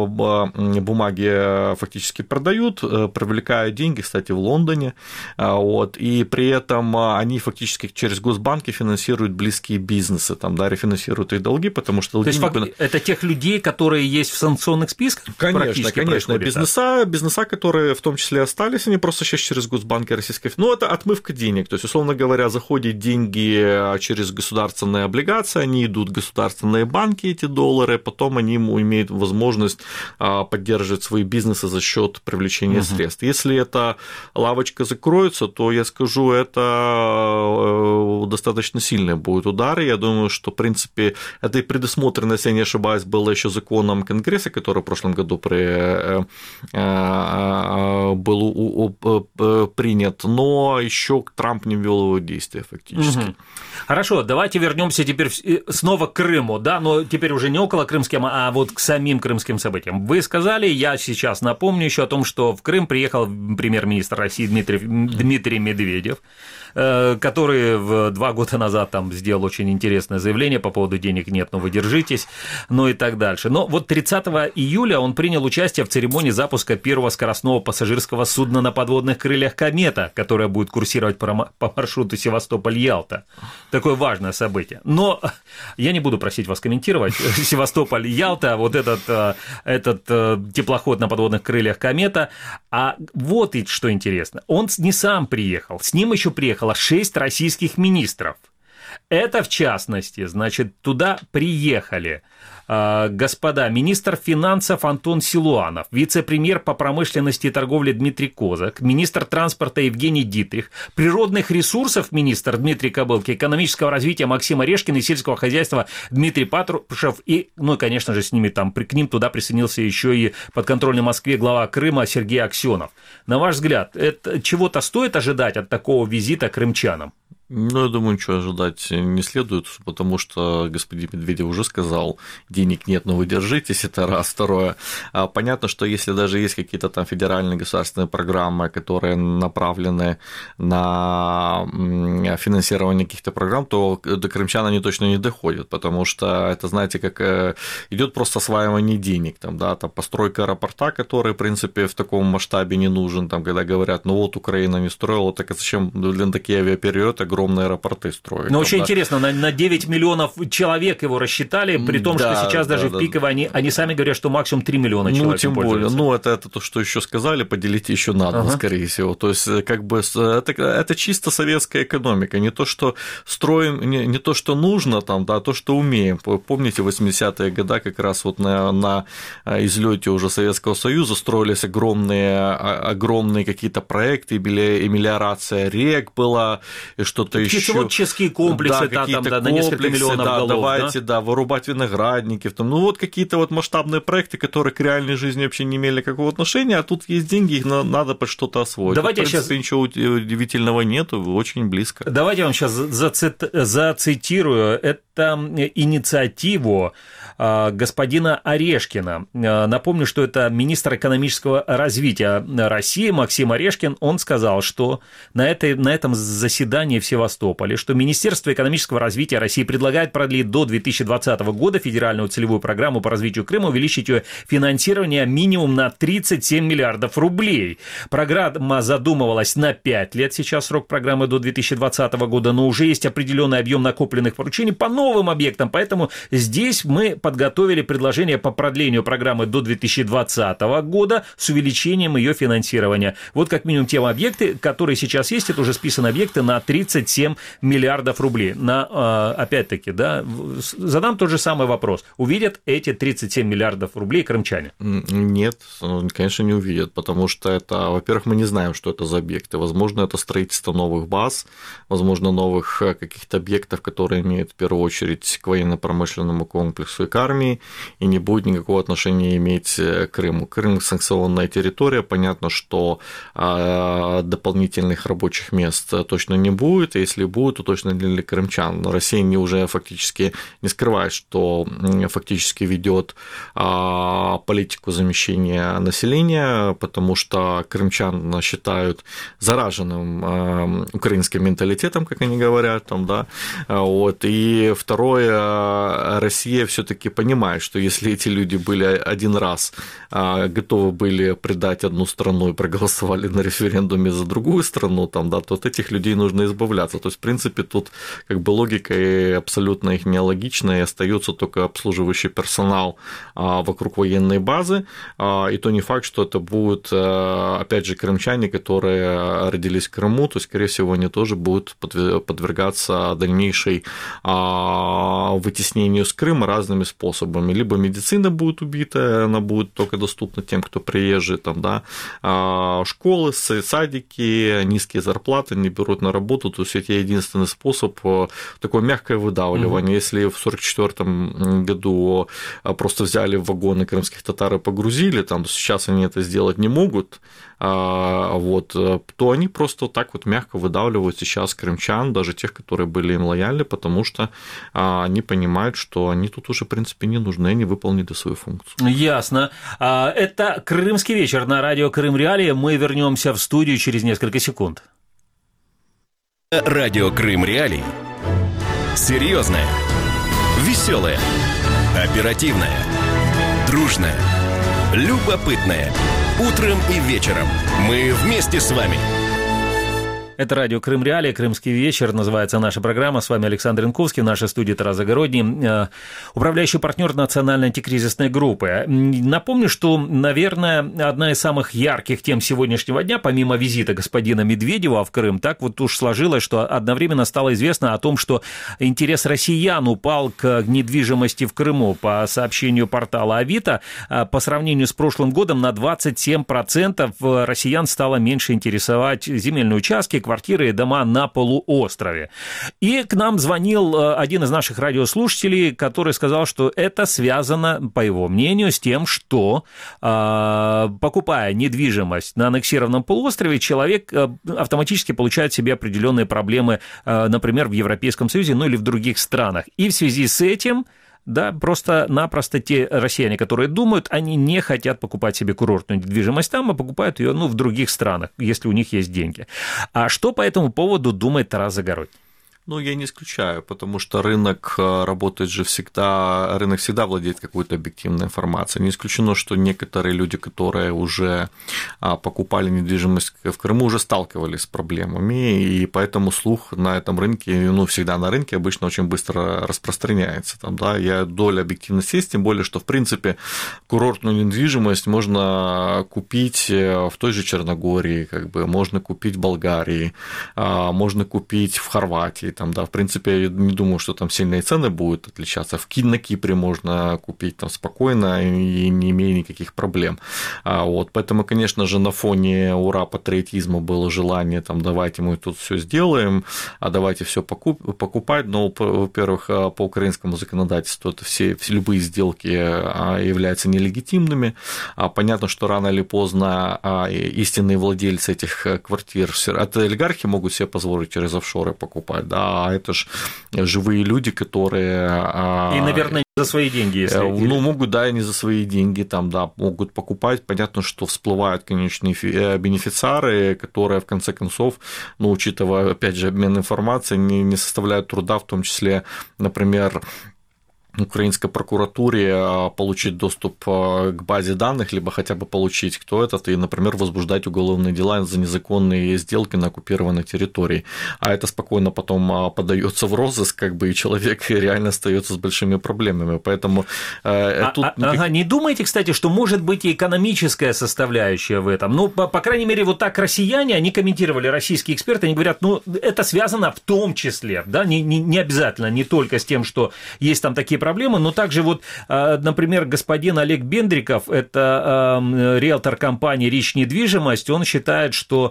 бумаги фактически продают, привлекая деньги, кстати, в Лондоне, вот, и при этом они фактически через госбанки финансируют близкие бизнесы, там, да, рефинансируют их долги, потому что... То есть факт... это тех людей, которые есть в санкционных списках? Конечно, конечно. Бизнеса, бизнеса, которые в том числе остались, они просто сейчас через госбанки российской... Ну, это отмывка денег. То есть, условно говоря, заходят деньги через государственные облигации, они идут в государственные банки, эти доллары, потом они имеют возможность поддерживать свои бизнесы за счет привлечения угу. средств. Если эта лавочка закроется, то, я скажу, это достаточно сильный будет удар. Я думаю, что, в принципе, это и предусмотрено, если я не ошибаюсь, было еще законом Конгресса, который в прошлом году при, был принят, но еще Трамп не ввел его в действие фактически. Угу. Хорошо, давайте вернемся теперь снова к Крыму, да, но теперь уже не около крымским, а вот к самим крымским событиям. Вы сказали, я сейчас напомню еще о том, что в Крым приехал премьер-министр России Дмитрий, Дмитрий Медведев, который два года назад там сделал очень интересное заявление по поводу «денег нет, но вы держитесь», ну и так дальше. Но вот тридцатого июля он принял участие в церемонии запуска первого скоростного пассажирского судна на подводных крыльях «Комета», которое будет курсировать по маршруту Севастополь-Ялта. Такое важное событие. Но я не буду просить вас комментировать Севастополь-Ялта, вот этот, этот теплоход на подводных крыльях «Комета». А вот и что интересно. Он не сам приехал, с ним еще приехало шесть российских министров. Это, в частности, значит, туда приехали э, господа министр финансов Антон Силуанов, вице-премьер по промышленности и торговле Дмитрий Козак, министр транспорта Евгений Дитрих, природных ресурсов министр Дмитрий Кобылки, экономического развития Максим Орешкин и сельского хозяйства Дмитрий Патрушев. И, ну и, конечно же, с ними там, к ним туда присоединился еще и подконтрольный Москве глава Крыма Сергей Аксенов. На ваш взгляд, это чего-то стоит ожидать от такого визита крымчанам? Ну, я думаю, ничего ожидать не следует, потому что господин Медведев уже сказал, денег нет, но вы держитесь, это раз. Второе, понятно, что если даже есть какие-то там федеральные государственные программы, которые направлены на финансирование каких-то программ, то до крымчан они точно не доходят, потому что это, знаете, как идет просто осваивание денег, там, да, там постройка аэропорта, который, в принципе, в таком масштабе не нужен, там, когда говорят, ну вот Украина не строила, так а зачем, блин, такие авиаперелеты, огромные аэропорты строить. Но очень да. интересно, на, на девять миллионов человек его рассчитали, при том, да, что сейчас да, даже да, в пиковое, они, они сами говорят, что максимум три миллиона человек. Ну, тем более, ну, это, это то, что еще сказали, поделить еще надо, ага. скорее всего. То есть, как бы, это, это чисто советская экономика, не то, что строим, не, не то, что нужно там, да, а то, что умеем. Помните, в восьмидесятые годы как раз вот на, на излете уже Советского Союза строились огромные, огромные какие-то проекты, мелиорация рек была, и что что-то еще. Кислотческие комплексы, да, там, да, на несколько миллионов да, голов. Давайте, да? да, вырубать виноградники. Там, ну, вот какие-то вот масштабные проекты, которые к реальной жизни вообще не имели какого отношения, а тут есть деньги, их надо под что-то освоить. Давайте тут, в принципе, сейчас... ничего удивительного нет, очень близко. Давайте я вам сейчас зацитирую. Это инициативу господина Орешкина. Напомню, что это министр экономического развития России Максим Орешкин. Он сказал, что на, этой, на этом заседании в Севастополе, что Министерство экономического развития России предлагает продлить до две тысячи двадцатого года федеральную целевую программу по развитию Крыма, увеличить ее финансирование минимум на тридцать семь миллиардов рублей. Программа задумывалась на пять лет, сейчас срок программы до две тысячи двадцатого года, но уже есть определенный объем накопленных поручений по новым объектам, поэтому здесь мы подготовили предложение по продлению программы до две тысячи двадцатого года с увеличением ее финансирования. Вот как минимум те объекты, которые сейчас есть, это уже списаны объекты на тридцать семь миллиардов рублей. На, опять-таки, да, задам тот же самый вопрос. Увидят эти тридцать семь миллиардов рублей крымчане? Нет, конечно, не увидят, потому что это, во-первых, мы не знаем, что это за объекты. Возможно, это строительство новых баз, возможно, новых каких-то объектов, которые имеют в первую очередь к военно-промышленному комплексу и к армии, и не будет никакого отношения иметь к Крыму. Крым – санкционная территория, понятно, что дополнительных рабочих мест точно не будет, и если будет, то точно для крымчан. Но Россия не уже фактически не скрывает, что фактически ведет политику замещения населения, потому что крымчан считают зараженным украинским менталитетом, как они говорят, там, да, вот. И второе, Россия все-таки понимает, что если эти люди были один раз готовы были предать одну страну и проголосовали на референдуме за другую страну, там, да, то от этих людей нужно избавляться. подвергаться. То есть, в принципе, тут как бы логика и абсолютно их нелогичная, и остается только обслуживающий персонал вокруг военной базы, и то не факт, что это будут, опять же, крымчане, которые родились в Крыму, то есть, скорее всего, они тоже будут подвергаться дальнейшей вытеснению с Крыма разными способами. Либо медицина будет убита, она будет только доступна тем, кто приезжий, там, да, школы, садики, низкие зарплаты не берут на работу, то есть это единственный способ, такое мягкое выдавливание. Mm-hmm. Если в сорок четвёртом году просто взяли в вагоны крымских татар и погрузили, там, то сейчас они это сделать не могут, вот, то они просто так вот мягко выдавливают сейчас крымчан, даже тех, которые были им лояльны, потому что они понимают, что они тут уже, в принципе, не нужны, они выполнили свою функцию. Ясно. Это «Крымский вечер» на радио Крым Реалии. Мы вернемся в студию через несколько секунд. Радио Крым Реалии. Серьезное, веселое, оперативное, дружное, любопытное. Утром и вечером мы вместе с вами. Это радио Крым Реалии, «Крымский вечер», называется наша программа. С вами Александр Янковский, в нашей студии Тарас Загородний, управляющий партнер национальной антикризисной группы. Напомню, что, наверное, одна из самых ярких тем сегодняшнего дня, помимо визита господина Медведева в Крым, так вот уж сложилось, что одновременно стало известно о том, что интерес россиян упал к недвижимости в Крыму. По сообщению портала Авито, по сравнению с прошлым годом на двадцать семь процентов россиян стало меньше интересовать земельные участки, квартиры и дома на полуострове. И к нам звонил один из наших радиослушателей, который сказал, что это связано, по его мнению, с тем, что, покупая недвижимость на аннексированном полуострове, человек автоматически получает себе определенные проблемы, например, в Европейском Союзе, ну или в других странах. И в связи с этим... Да, просто-напросто те россияне, которые думают, они не хотят покупать себе курортную недвижимость там, а покупают ее, ну, в других странах, если у них есть деньги. А что по этому поводу думает Тарас Загородний? Ну, я не исключаю, потому что рынок работает же всегда, рынок всегда владеет какой-то объективной информацией. Не исключено, что некоторые люди, которые уже покупали недвижимость в Крыму, уже сталкивались с проблемами, и поэтому слух на этом рынке, ну, всегда на рынке обычно очень быстро распространяется. Там, да, я доля объективности есть, тем более, что, в принципе, курортную недвижимость можно купить в той же Черногории, как бы, можно купить в Болгарии, можно купить в Хорватии. Там, да, в принципе, я не думаю, что там сильные цены будут отличаться. В на Кипре можно купить там спокойно и не имея никаких проблем. А, вот, поэтому, конечно же, на фоне ура патриотизма было желание, там, давайте мы тут все сделаем, а давайте все покуп, покупать. Но, во-первых, по украинскому законодательству это все, все любые сделки являются нелегитимными. А, понятно, что рано или поздно истинные владельцы этих квартир, это олигархи могут себе позволить через офшоры покупать, да, а это же живые люди, которые... И, наверное, не за свои деньги, если... Ну, могут, да, и не за свои деньги, там, да, могут покупать. Понятно, что всплывают конечные бенефициары, которые, в конце концов, ну, учитывая, опять же, обмен информацией, не, не составляют труда, в том числе, например, украинской прокуратуре получить доступ к базе данных, либо хотя бы получить, кто этот, и, например, возбуждать уголовные дела за незаконные сделки на оккупированной территории. А это спокойно потом подается в розыск, как бы, и человек реально остается с большими проблемами. Поэтому а, тут... А, ага, не думаете, кстати, что может быть и экономическая составляющая в этом? Ну, по, по крайней мере, вот так россияне, они комментировали, российские эксперты, они говорят, ну, это связано в том числе, да, не, не, не обязательно, не только с тем, что есть там такие проблемы, но также вот, например, господин Олег Бендриков, это риэлтор компании «Рич Недвижимость», он считает, что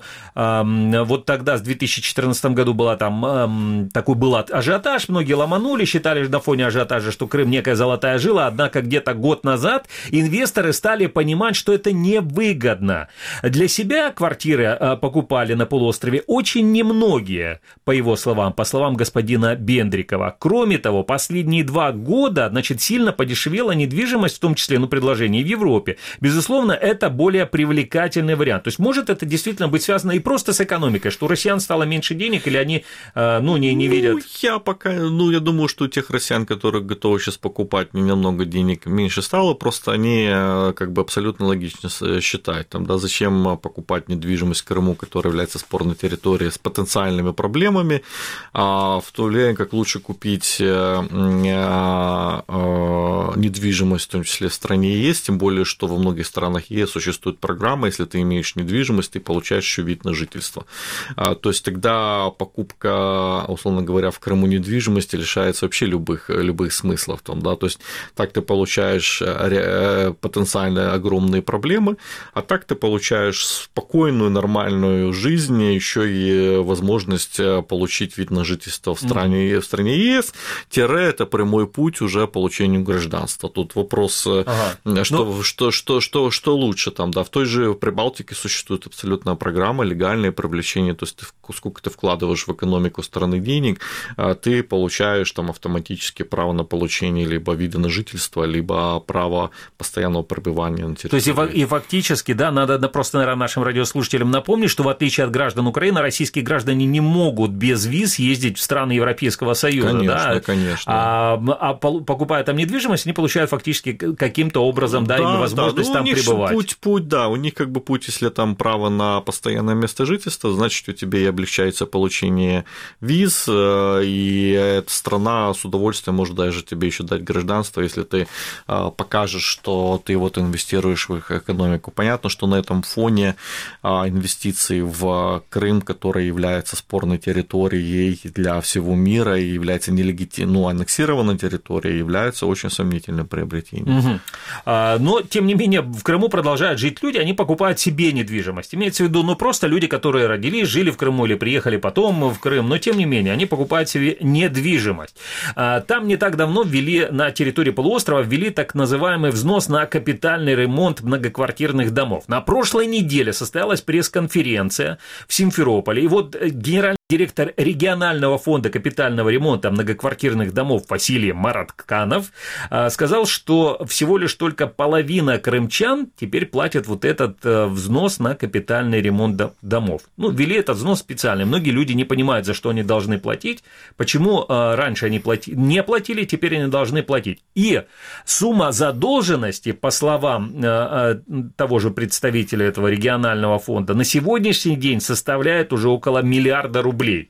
вот тогда, в две тысячи четырнадцатом году была там, такой был ажиотаж, многие ломанули, считали на фоне ажиотажа, что Крым некая золотая жила, однако где-то год назад инвесторы стали понимать, что это невыгодно. Для себя квартиры покупали на полуострове очень немногие, по его словам, по словам господина Бендрикова. Кроме того, последние два года года, значит, сильно подешевела недвижимость, в том числе, ну, предложение в Европе. Безусловно, это более привлекательный вариант. То есть, может это действительно быть связано и просто с экономикой, что у россиян стало меньше денег, или они, ну, не, не видят? Ну, я пока, ну, я думаю, что у тех россиян, которые готовы сейчас покупать, не намного денег меньше стало, просто они как бы абсолютно логично считают, там, да, зачем покупать недвижимость в Крыму, которая является спорной территорией с потенциальными проблемами, а в то время как лучше купить недвижимость, в том числе в стране есть, тем более, что во многих странах ЕС существует программа, если ты имеешь недвижимость, ты получаешь еще вид на жительство. То есть тогда покупка, условно говоря, в Крыму недвижимости лишается вообще любых, любых смыслов. Там, да? То есть так ты получаешь потенциально огромные проблемы, а так ты получаешь спокойную, нормальную жизнь, еще и возможность получить вид на жительство в стране, в стране ЕС, тире это прямой путь уже получению гражданства. Тут вопрос, ага. что, ну... что, что, что, что лучше там, да, в той же Прибалтике существует абсолютная программа легальное привлечение, то есть ты, сколько ты вкладываешь в экономику страны денег, ты получаешь там автоматически право на получение либо вида на жительство, либо право постоянного пребывания на территории. То есть и фактически, да, надо просто, наверное, нашим радиослушателям напомнить, что в отличие от граждан Украины, российские граждане не могут без виз ездить в страны Европейского Союза. Конечно, да? конечно. А, а покупая там недвижимость, они получают фактически каким-то образом, да, да возможность да, ну, там пребывать. Путь, путь, да, у них как бы путь, если там право на постоянное место жительства, значит, у тебя и облегчается получение виз, и эта страна с удовольствием может даже тебе еще дать гражданство, если ты покажешь, что ты вот инвестируешь в их экономику. Понятно, что на этом фоне инвестиции в Крым, который является спорной территорией для всего мира и является нелегитимной, ну, аннексированной территорией, является очень сомнительным приобретением. Угу. Но, тем не менее, в Крыму продолжают жить люди, они покупают себе недвижимость. Имеется в виду, ну, просто люди, которые родились, жили в Крыму или приехали потом в Крым, но, тем не менее, они покупают себе недвижимость. Там не так давно ввели на территории полуострова, ввели так называемый взнос на капитальный ремонт многоквартирных домов. На прошлой неделе состоялась пресс-конференция в Симферополе, и вот генеральный директор регионального фонда капитального ремонта многоквартирных домов Василий Маратканов сказал, что всего лишь только половина крымчан теперь платят вот этот взнос на капитальный ремонт домов. Ну, ввели этот взнос специально. Многие люди не понимают, за что они должны платить, почему раньше они плати... не платили, теперь они должны платить. И сумма задолженности, по словам того же представителя этого регионального фонда, на сегодняшний день составляет уже около миллиарда рублей. рублей.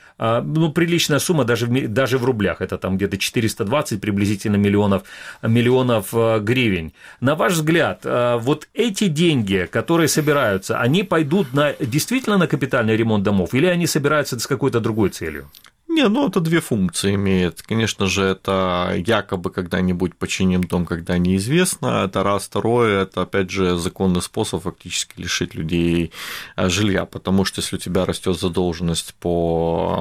Ну, приличная сумма даже в, даже в рублях, это там где-то четыреста двадцать приблизительно миллионов, миллионов гривен. На ваш взгляд, вот эти деньги, которые собираются, они пойдут на, действительно на капитальный ремонт домов или они собираются с какой-то другой целью? Не, ну это две функции имеет. Конечно же, это якобы когда-нибудь починим дом, когда неизвестно. Это раз. Второе, это опять же законный способ фактически лишить людей жилья, потому что если у тебя растет задолженность по,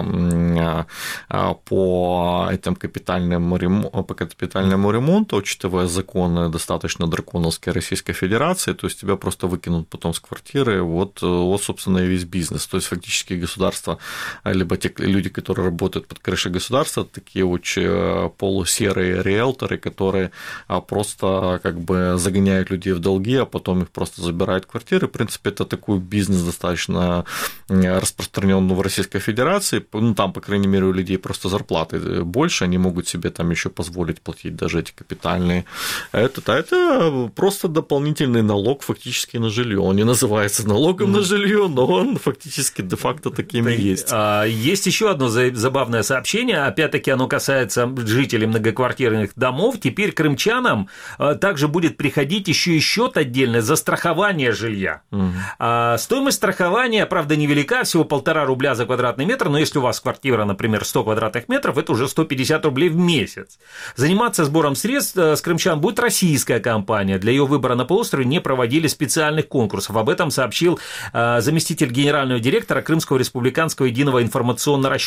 по этому капитальному ремонту, по капитальному ремонту, учитывая законы достаточно драконовской Российской Федерации, то есть тебя просто выкинут потом с квартиры, вот, вот собственно, и весь бизнес. То есть фактически государство, либо те люди, которые работают работают под крышей государства, такие очень полусерые риэлторы, которые просто как бы загоняют людей в долги, а потом их просто забирают в квартиры. В принципе, это такой бизнес достаточно распространенный в Российской Федерации. Ну, там, по крайней мере, у людей просто зарплаты больше, они могут себе там еще позволить платить даже эти капитальные. Это, а это просто дополнительный налог фактически на жилье. Он не называется налогом mm. на жилье, но он фактически де-факто таким и есть. Есть еще одно забавное сообщение, опять-таки оно касается жителей многоквартирных домов. Теперь крымчанам также будет приходить еще и счет отдельный за страхование жилья. Угу. А стоимость страхования, правда, невелика, всего полтора рубля за квадратный метр, но если у вас квартира, например, сто квадратных метров, это уже сто пятьдесят рублей в месяц. Заниматься сбором средств с крымчан будет российская компания. Для ее выбора на полуострове не проводили специальных конкурсов. Об этом сообщил заместитель генерального директора Крымского республиканского единого информационно-расчетного центра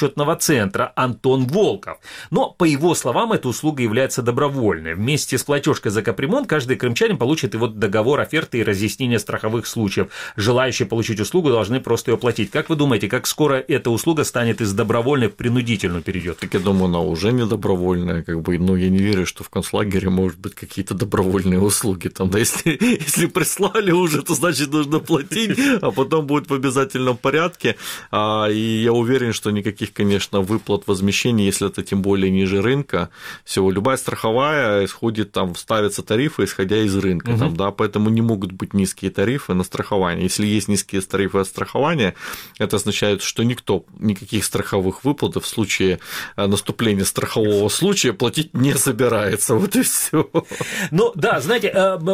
центра Антон Волков. Но, по его словам, эта услуга является добровольной. Вместе с платежкой за капремонт каждый крымчанин получит и вот договор оферты и разъяснение страховых случаев. Желающие получить услугу должны просто ее платить. Как вы думаете, как скоро эта услуга станет из добровольной в принудительную перейдет? Так я думаю, она уже не добровольная, как бы, но я не верю, что в концлагере может быть какие-то добровольные услуги. Там, да, если, если прислали уже, то значит нужно платить, а потом будет в обязательном порядке. И я уверен, что никаких, конечно, выплат, возмещений, если это тем более ниже рынка, всего любая страховая исходит, там ставятся тарифы, исходя из рынка, угу. там, да, поэтому не могут быть низкие тарифы на страхование. Если есть низкие тарифы от страхования, это означает, что никто никаких страховых выплат в случае наступления страхового случая платить не собирается. Вот и все. Ну да, знаете,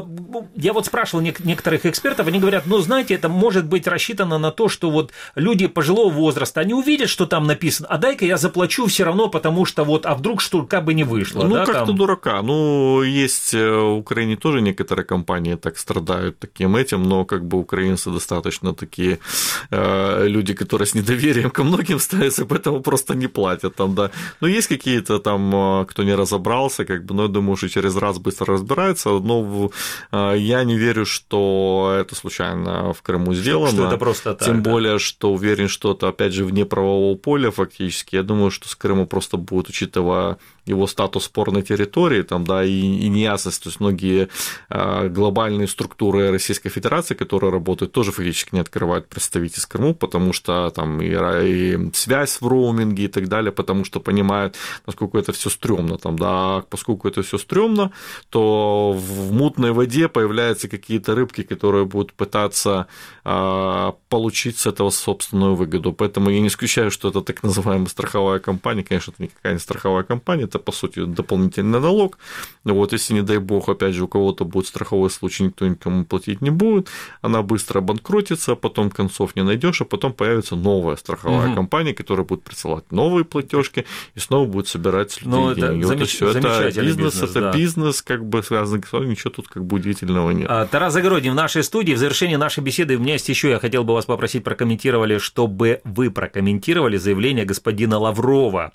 я вот спрашивал некоторых экспертов, они говорят, ну знаете, это может быть рассчитано на то, что вот люди пожилого возраста, они увидят, что там написано, а дай-ка я заплачу все равно, потому что вот, а вдруг что как бы не вышло. Ну, да, как-то там... дурака. Ну, есть в Украине тоже некоторые компании так страдают таким этим, но как бы украинцы достаточно такие э, люди, которые с недоверием ко многим ставятся, поэтому просто не платят там, да. Но есть какие-то там, кто не разобрался, как бы, но я думаю, что через раз быстро разбирается, но э, я не верю, что это случайно в Крыму сделано. Что это просто так. Тем да. более, что уверен, что это, опять же, вне правового поля фактически. Я думаю, что с Крыму просто будет, учитывая его статус спорной территории, там, да, и, и неясность, то есть многие э, глобальные структуры Российской Федерации, которые работают, тоже фактически не открывают представительств в Крыму, потому что там и, и связь в роуминге и так далее, потому что понимают, насколько это все стрёмно, там, да, поскольку это все стрёмно, то в мутной воде появляются какие-то рыбки, которые будут пытаться э, получить с этого собственную выгоду, поэтому я не исключаю, что это так называемая страховая компания, конечно, это никакая не страховая компания, это, по сути, дополнительный налог. Вот, если, не дай бог, опять же, у кого-то будет страховой случай, никто никому платить не будет, она быстро обанкротится, потом концов не найдешь, а потом появится новая страховая угу. компания, которая будет присылать новые платежки и снова будет собирать с людей ну, деньги. Это, вот замеч... это бизнес, бизнес, это да. бизнес, как бы связан с государством, ничего тут как бы удивительного нет. А, Тарас Загородний в нашей студии. В завершении нашей беседы у меня есть еще, я хотел бы вас попросить прокомментировали, чтобы вы прокомментировали заявление господина Лаврова,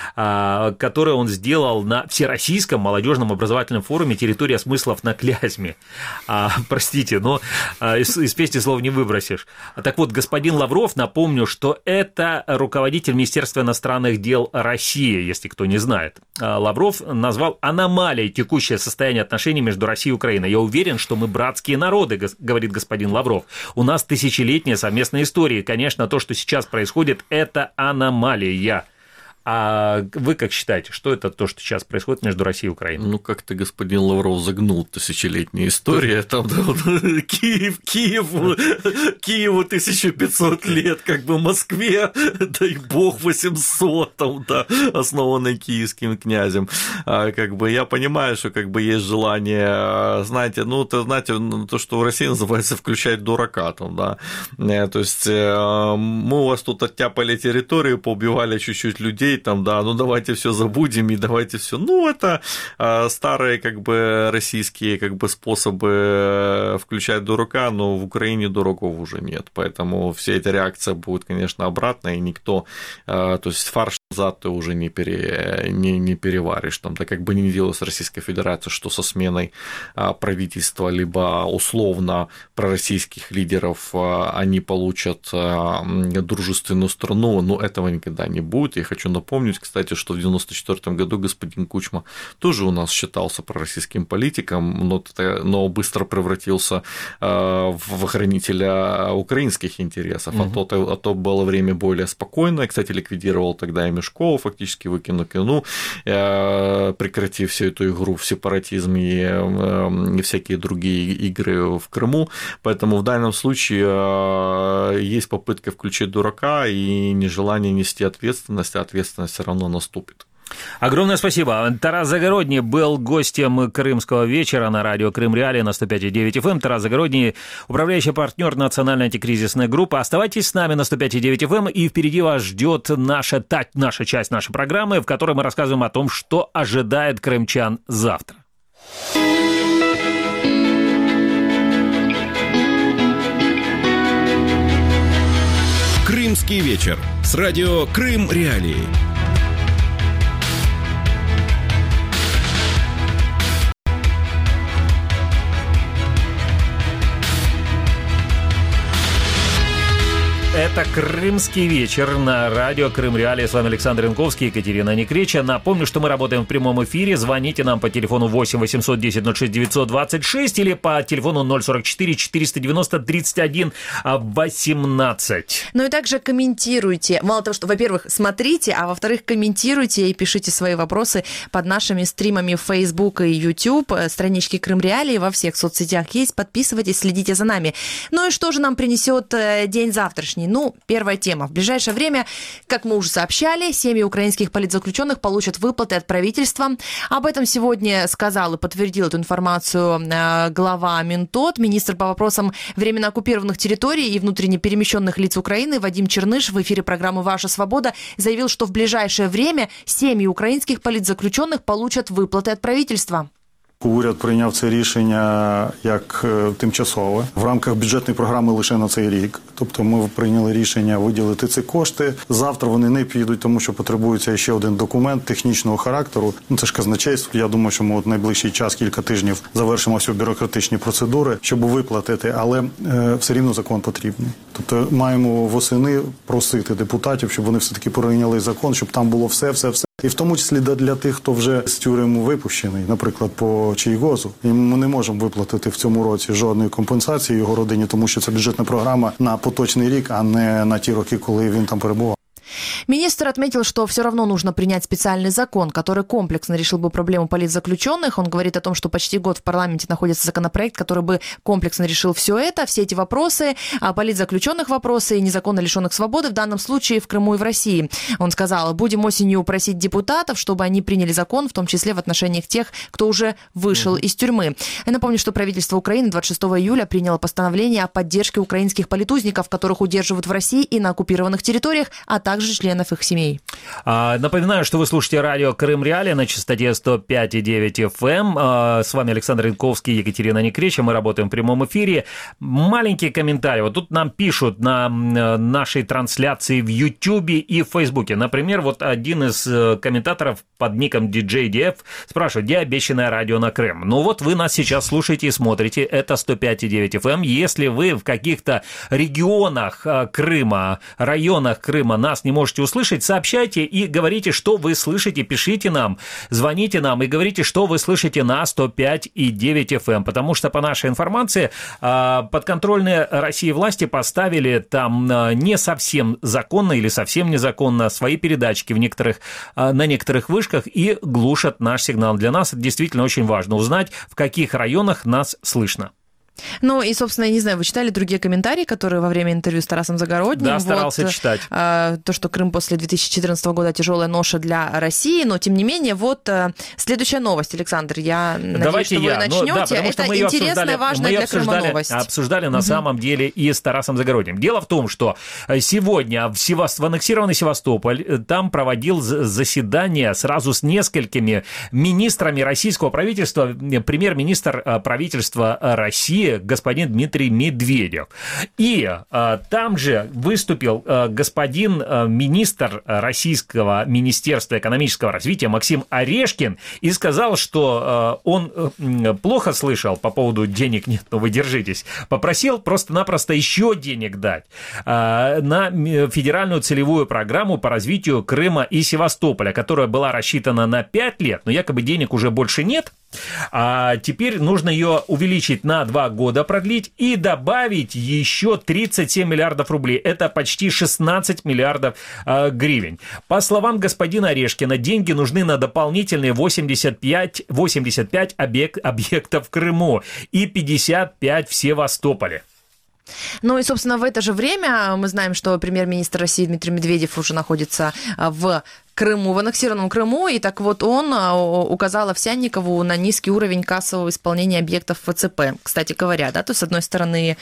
которое он сделал на Всероссийском молодежном образовательном форуме «Территория смыслов на Клязьме». А, простите, но а, из, из песни слов не выбросишь. Так вот, господин Лавров, напомню, что это руководитель Министерства иностранных дел России, если кто не знает. А, Лавров назвал аномалией текущее состояние отношений между Россией и Украиной. Я уверен, что мы братские народы, говорит господин Лавров. У нас тысячелетняя совместная история. И, конечно, то, что сейчас происходит, это аномалия. А вы как считаете, что это то, что сейчас происходит между Россией и Украиной? Ну, как-то господин Лавров загнул тысячелетняя история. Там, да, вот, Киев, Киеву, Киеву тысяча пятьсот лет, как бы Москве, дай бог, восемьсот, там, да, основанной киевским князем. А, как бы я понимаю, что как бы есть желание, знаете, ну, то, знаете, то, что в России называется включать дурака, там, да. То есть мы у вас тут оттяпали территорию, поубивали чуть-чуть людей, там, да, ну давайте все забудем и давайте все. Ну, это э, старые, как бы, российские, как бы, способы включать дурака, но в Украине дураков уже нет, поэтому вся эта реакция будет, конечно, обратная, и никто, э, то есть фарш назад ты уже не, пере, не, не переваришь, там, да, как бы не делалось Российской Федерации, что со сменой э, правительства, либо условно пророссийских лидеров э, они получат э, дружественную страну, но этого никогда не будет. Я хочу напомнить, кстати, что в девяносто четвёртом году господин Кучма тоже у нас считался пророссийским политиком, но, но быстро превратился в охранителя украинских интересов. Угу. А, то, а то было время более спокойное. Кстати, ликвидировал тогда и Мешкова, фактически выкинул кино, прекратив всю эту игру в сепаратизм и, и всякие другие игры в Крыму. Поэтому в данном случае есть попытка включить дурака и нежелание нести ответственность, а ответственность все равно наступит. Огромное спасибо. Тарас Загородний был гостем Крымского вечера на радио Крым Реалии на сто пять и девять эф эм. Тарас Загородний, управляющий партнер национальной антикризисной группы. Оставайтесь с нами на сто пять и девять эф эм, и впереди вас ждет наша, наша часть нашей программы, в которой мы рассказываем о том, что ожидает крымчан завтра. Крымский вечер с радио Крым Реалии. Это «Крымский вечер» на радио Крым Реалии. С вами Александр Янковский, Екатерина Некреча. Напомню, что мы работаем в прямом эфире. Звоните нам по телефону восемь восемьсот десять ноль шесть девятьсот двадцать шесть или по телефону ноль сорок четыре четыреста девяносто тридцать один восемнадцать. Ну и также комментируйте. Мало того, что, во-первых, смотрите, а во-вторых, комментируйте и пишите свои вопросы под нашими стримами в Facebook и YouTube. Странички Крым Реалии во всех соцсетях есть. Подписывайтесь, следите за нами. Ну и что же нам принесет день завтрашний? Ну, первая тема. В ближайшее время, как мы уже сообщали, семьи украинских политзаключенных получат выплаты от правительства. Об этом сегодня сказал и подтвердил эту информацию глава Минтот, министр по вопросам временно оккупированных территорий и внутренне перемещенных лиц Украины Вадим Черныш в эфире программы «Ваша свобода» заявил, что в ближайшее время семьи украинских политзаключенных получат выплаты от правительства. Уряд прийняв це рішення як тимчасове в рамках бюджетної програми лише на цей рік. Тобто ми прийняли рішення виділити ці кошти. Завтра вони не підуть, тому що потребується ще один документ технічного характеру. Ну, це ж казначейство. Я думаю, що ми от найближчий час, кілька тижнів, завершимо всі бюрократичні процедури, щоб виплатити. Але е, все рівно закон потрібний. Тобто маємо восени просити депутатів, щоб вони все-таки прийняли закон, щоб там було все, все, все. І в тому числі для тих, хто вже з тюрем випущений, наприклад, по Чийгозу. І ми не можемо виплатити в цьому році жодної компенсації його родині, тому що це бюджетна програма на поточний рік, а не на ті роки, коли він там перебував. Министр отметил, что все равно нужно принять специальный закон, который комплексно решил бы проблему политзаключенных. Он говорит о том, что почти год в парламенте находится законопроект, который бы комплексно решил все это, все эти вопросы, политзаключенных вопросы и незаконно лишенных свободы, в данном случае в Крыму и в России. Он сказал, будем осенью просить депутатов, чтобы они приняли закон, в том числе в отношениях тех, кто уже вышел mm-hmm. из тюрьмы. Я напомню, что правительство Украины двадцать шестого июля приняло постановление о поддержке украинских политузников, которых удерживают в России и на оккупированных территориях, а также членов их семей. А, напоминаю, что вы слушаете радио Крым Реалии на частоте сто пять и девять эф эм. А, с вами Александр Янковский, Екатерина Некреча. Мы работаем в прямом эфире. Маленький комментарий. Вот тут нам пишут на нашей трансляции в Ютубе и в Фейсбуке. Например, вот один из комментаторов под ником ди джей ди эф спрашивает, где обещанное радио на Крым? Ну вот вы нас сейчас слушаете и смотрите. Это сто пять и девять эф эм. Если вы в каких-то регионах Крыма, районах Крыма нас не можете услышать, сообщайте и говорите, что вы слышите, пишите нам, звоните нам и говорите, что вы слышите на сто пять и девять эф эм, потому что, по нашей информации, подконтрольные России власти поставили там не совсем законно или совсем незаконно свои передатчики в некоторых, на некоторых вышках и глушат наш сигнал. Для нас это действительно очень важно узнать, в каких районах нас слышно. Ну и, собственно, я не знаю, вы читали другие комментарии, которые во время интервью с Тарасом Загородним? Да, старался вот, читать. А, то, что Крым после две тысячи четырнадцатого года тяжелая ноша для России, но, тем не менее, вот а, следующая новость, Александр, я надеюсь, Давайте что я. вы начнете. Ну, да, это мы интересная, важная мы для обсуждали, Крыма новость. обсуждали на угу. самом деле и с Тарасом Загородним. Дело в том, что сегодня в, Севаст... в аннексированный Севастополь там проводил заседание сразу с несколькими министрами российского правительства, премьер-министр правительства России господин Дмитрий Дмитрий Медведев. И а, там же выступил а, господин а, министр Российского Министерства экономического развития Максим Орешкин и сказал, что а, он а, плохо слышал по поводу денег нет, но вы держитесь. Попросил просто-напросто еще денег дать а, на федеральную целевую программу по развитию Крыма и Севастополя, которая была рассчитана на пять лет, но якобы денег уже больше нет. А теперь нужно ее увеличить на два года, продлить и добавить еще тридцать семь миллиардов рублей. Это почти шестнадцать миллиардов э, гривен. По словам господина Орешкина, деньги нужны на дополнительные восемьдесят пять, восемьдесят пять объект, объектов в Крыму и пятьдесят пять в Севастополе. Ну и, собственно, в это же время мы знаем, что премьер-министр России Дмитрий Медведев уже находится в Крыму, в аннексированном Крыму, и так вот он указал Овсянникову на низкий уровень кассового исполнения объектов эф цэ пэ. Кстати говоря, да, то есть, с одной стороны,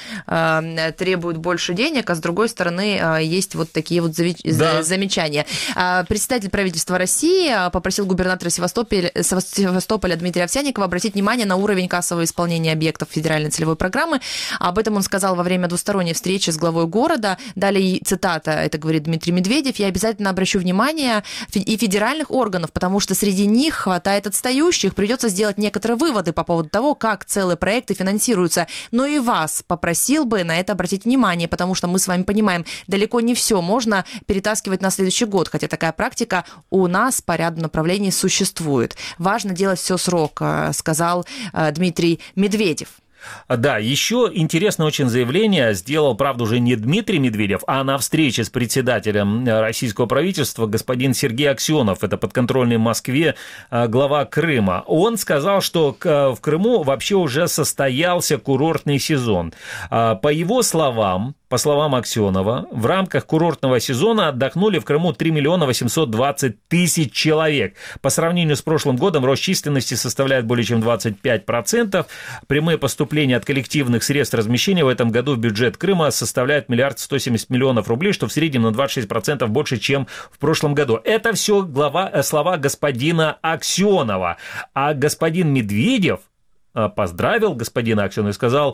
требуют больше денег, а с другой стороны, есть вот такие вот да. замечания. Председатель правительства России попросил губернатора Севастополя, Севастополя Дмитрия Овсянникова обратить внимание на уровень кассового исполнения объектов федеральной целевой программы. Об этом он сказал во время двусторонней встречи с главой города. Далее цитата, это говорит Дмитрий Медведев: «Я обязательно обращу внимание и федеральных органов, потому что среди них хватает отстающих. Придется сделать некоторые выводы по поводу того, как целые проекты финансируются. Но и вас попросил бы на это обратить внимание, потому что мы с вами понимаем, далеко не все можно перетаскивать на следующий год, хотя такая практика у нас по ряду направлений существует. Важно делать все срок, сказал Дмитрий Медведев. Да, еще интересное очень заявление сделал, правда, уже не Дмитрий Медведев, а на встрече с председателем российского правительства господин Сергей Аксенов, это подконтрольный Москве глава Крыма. Он сказал, что в Крыму вообще уже состоялся курортный сезон. По его словам, по словам Аксенова, в рамках курортного сезона отдохнули в Крыму три миллиона восемьсот двадцать тысяч человек. По сравнению с прошлым годом рост численности составляет более чем двадцать пять процентов. Прямые поступления от коллективных средств размещения в этом году в бюджет Крыма составляют миллиард сто семьдесят миллионов рублей, что в среднем на двадцать шесть процентов больше, чем в прошлом году. Это все глава, слова господина Аксенова. А господин Медведев поздравил господина Аксенова и сказал,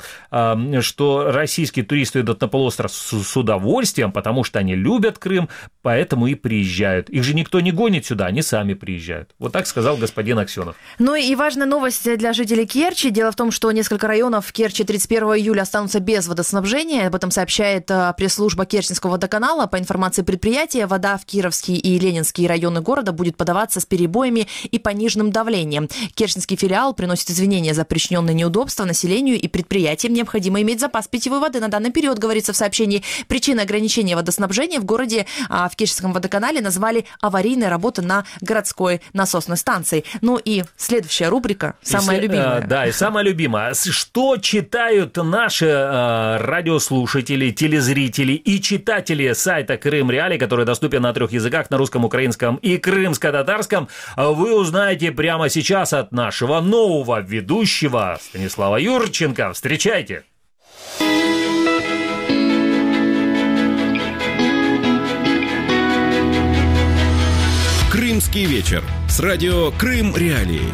что российские туристы идут на полуостров с удовольствием, потому что они любят Крым, поэтому и приезжают. Их же никто не гонит сюда, они сами приезжают. Вот так сказал господин Аксенов. Ну и важная новость для жителей Керчи. Дело в том, что несколько районов в Керчи тридцать первого июля останутся без водоснабжения. Об этом сообщает пресс-служба Керченского водоканала. По информации предприятия, вода в Кировские и Ленинские районы города будет подаваться с перебоями и пониженным давлением. Керченский филиал приносит извинения за причиненные неудобства населению и предприятиям. Необходимо иметь запас питьевой воды на данный период, говорится в сообщении. Причиной ограничения водоснабжения в городе а, в Керченском водоканале назвали аварийные работы на городской насосной станции. Ну и следующая рубрика, самая и, любимая. Э, да, и самая любимая. Что читают наши э, радиослушатели, телезрители и читатели сайта Крым Реалии, который доступен на трех языках, на русском, украинском и крымско-татарском, вы узнаете прямо сейчас от нашего нового ведущего Станислава Юрченко. Встречайте! Крымский вечер с радио Крым Реалии.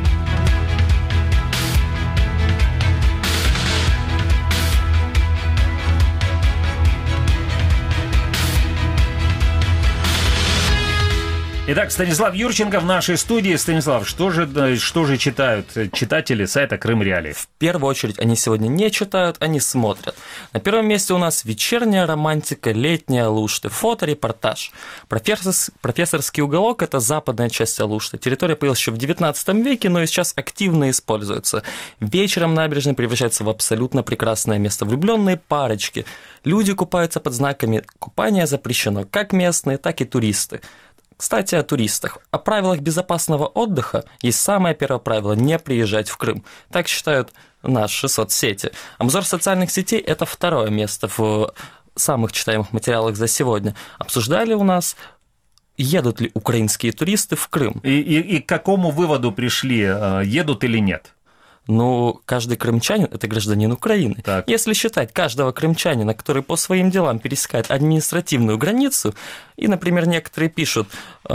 Итак, Станислав Юрченко в нашей студии. Станислав, что же, что же читают читатели сайта Крым Реалии? В первую очередь они сегодня не читают, они смотрят. На первом месте у нас вечерняя романтика, летняя Алушты, фоторепортаж. Профессор, профессорский уголок – это западная часть Алушты. Территория появилась еще в девятнадцатом веке, но и сейчас активно используется. Вечером набережная превращается в абсолютно прекрасное место. Влюбленные парочки. Люди купаются под знаками «Купание запрещено», как местные, так и туристы. Кстати, о туристах. О правилах безопасного отдыха есть самое первое правило – не приезжать в Крым. Так считают наши соцсети. Обзор социальных сетей – это второе место в самых читаемых материалах за сегодня. Обсуждали у нас, едут ли украинские туристы в Крым. И, и, и к какому выводу пришли, едут или нет? Ну, каждый крымчанин – это гражданин Украины. Так. Если считать каждого крымчанина, который по своим делам пересекает административную границу, и, например, некоторые пишут,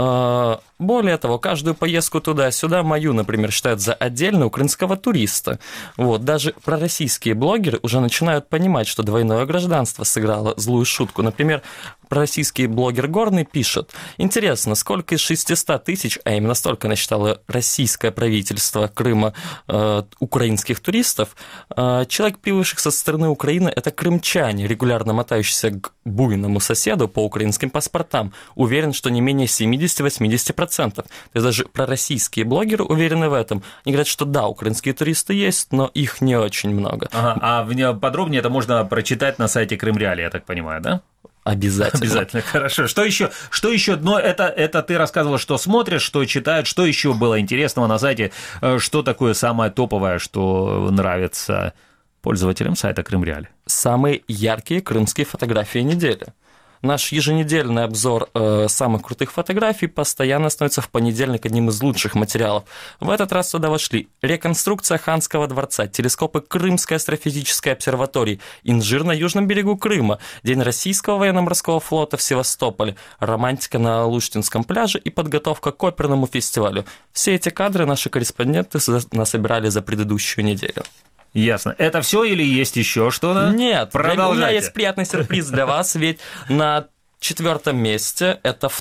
э, более того, каждую поездку туда-сюда мою, например, считают за отдельно украинского туриста. Вот, даже пророссийские блогеры уже начинают понимать, что двойное гражданство сыграло злую шутку. Например, пророссийский блогер Горный пишет, интересно, сколько из шестисот тысяч, а именно столько насчитало российское правительство Крыма, э, украинских туристов, э, человек, прибывших со стороны Украины, это крымчане, регулярно мотающиеся к буйному соседу по украинским паспортам. Уверен, что не менее семьдесят-восемьдесят процентов. То есть даже пророссийские блогеры уверены в этом. Они говорят, что да, украинские туристы есть, но их не очень много. Ага, а подробнее это можно прочитать на сайте Крым Реалии, я так понимаю, да? Обязательно. Обязательно, хорошо. Что еще? Что еще? Но это, это ты рассказывал, что смотришь, что читают, что еще было интересного на сайте, что такое самое топовое, что нравится пользователям сайта Крым Реалии? Самые яркие крымские фотографии недели. Наш еженедельный обзор э, самых крутых фотографий постоянно становится в понедельник одним из лучших материалов. В этот раз туда вошли реконструкция Ханского дворца, телескопы Крымской астрофизической обсерватории, инжир на южном берегу Крыма, День российского военно-морского флота в Севастополе, романтика на Луштинском пляже и подготовка к оперному фестивалю. Все эти кадры наши корреспонденты насобирали за предыдущую неделю. Ясно. Это все или есть еще что-то? Нет, продолжайте. У меня есть приятный сюрприз для вас, ведь на четвертом месте это второй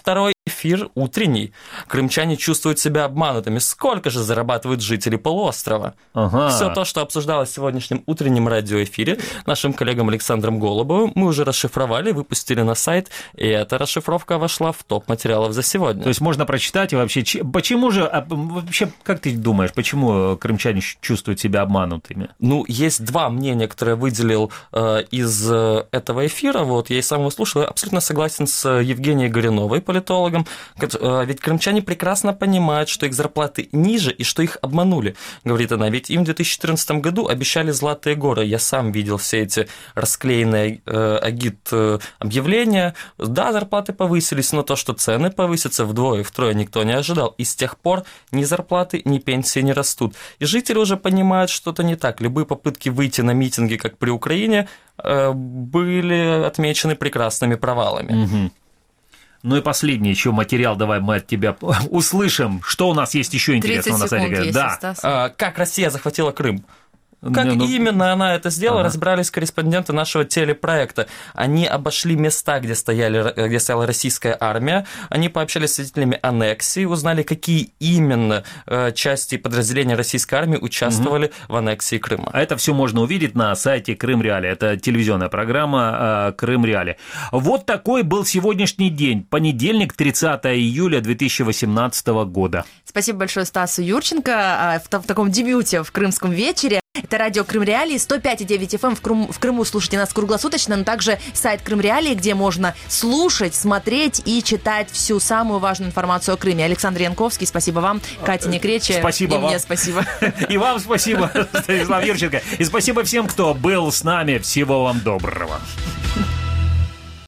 эфир утренний. Крымчане чувствуют себя обманутыми. Сколько же зарабатывают жители полуострова? Ага. Все то, что обсуждалось в сегодняшнем утреннем радиоэфире нашим коллегам Александром Голубовым, мы уже расшифровали, выпустили на сайт, и эта расшифровка вошла в топ материалов за сегодня. То есть можно прочитать и вообще... Почему же... Вообще, как ты думаешь, почему крымчане чувствуют себя обманутыми? Ну, есть два мнения, которые я выделил э, из э, этого эфира. Вот, я и сам его слушал. Я абсолютно согласен с Евгенией Горюновой, политологом. Ведь крымчане прекрасно понимают, что их зарплаты ниже и что их обманули, говорит она. Ведь им в две тысячи четырнадцатом году обещали золотые горы. Я сам видел все эти расклеенные э, агит-объявления. Да, зарплаты повысились, но то, что цены повысятся вдвое, втрое, никто не ожидал. И с тех пор ни зарплаты, ни пенсии не растут. И жители уже понимают, что что-то не так. Любые попытки выйти на митинги, как при Украине, э, были отмечены прекрасными провалами. Угу. Ну и последний еще материал, давай мы от тебя услышим. Что у нас есть еще интересного на сайте? Есть, да. А, как Россия захватила Крым? Как ну, именно она это сделала, ага. разбирались корреспонденты нашего телепроекта. Они обошли места, где, стояли, где стояла российская армия, они пообщались с свидетелями аннексии, узнали, какие именно части и подразделения российской армии участвовали угу. в аннексии Крыма. А это все можно увидеть на сайте Крым Реали. Это телевизионная программа Крым Реали. Вот такой был сегодняшний день. Понедельник, тридцатое июля две тысячи восемнадцатого года. Спасибо большое Стасу Юрченко в, в таком дебюте в Крымском вечере. Это радио Крым Реалии, сто пять и девять эф эм в Крыму, в Крыму слушайте нас круглосуточно, но также сайт Крым Реалии, где можно слушать, смотреть и читать всю самую важную информацию о Крыме. Александр Янковский, спасибо вам, Катя Некречи, спасибо и вам. мне спасибо. И вам спасибо, Станислав Юрченко. И спасибо всем, кто был с нами. Всего вам доброго.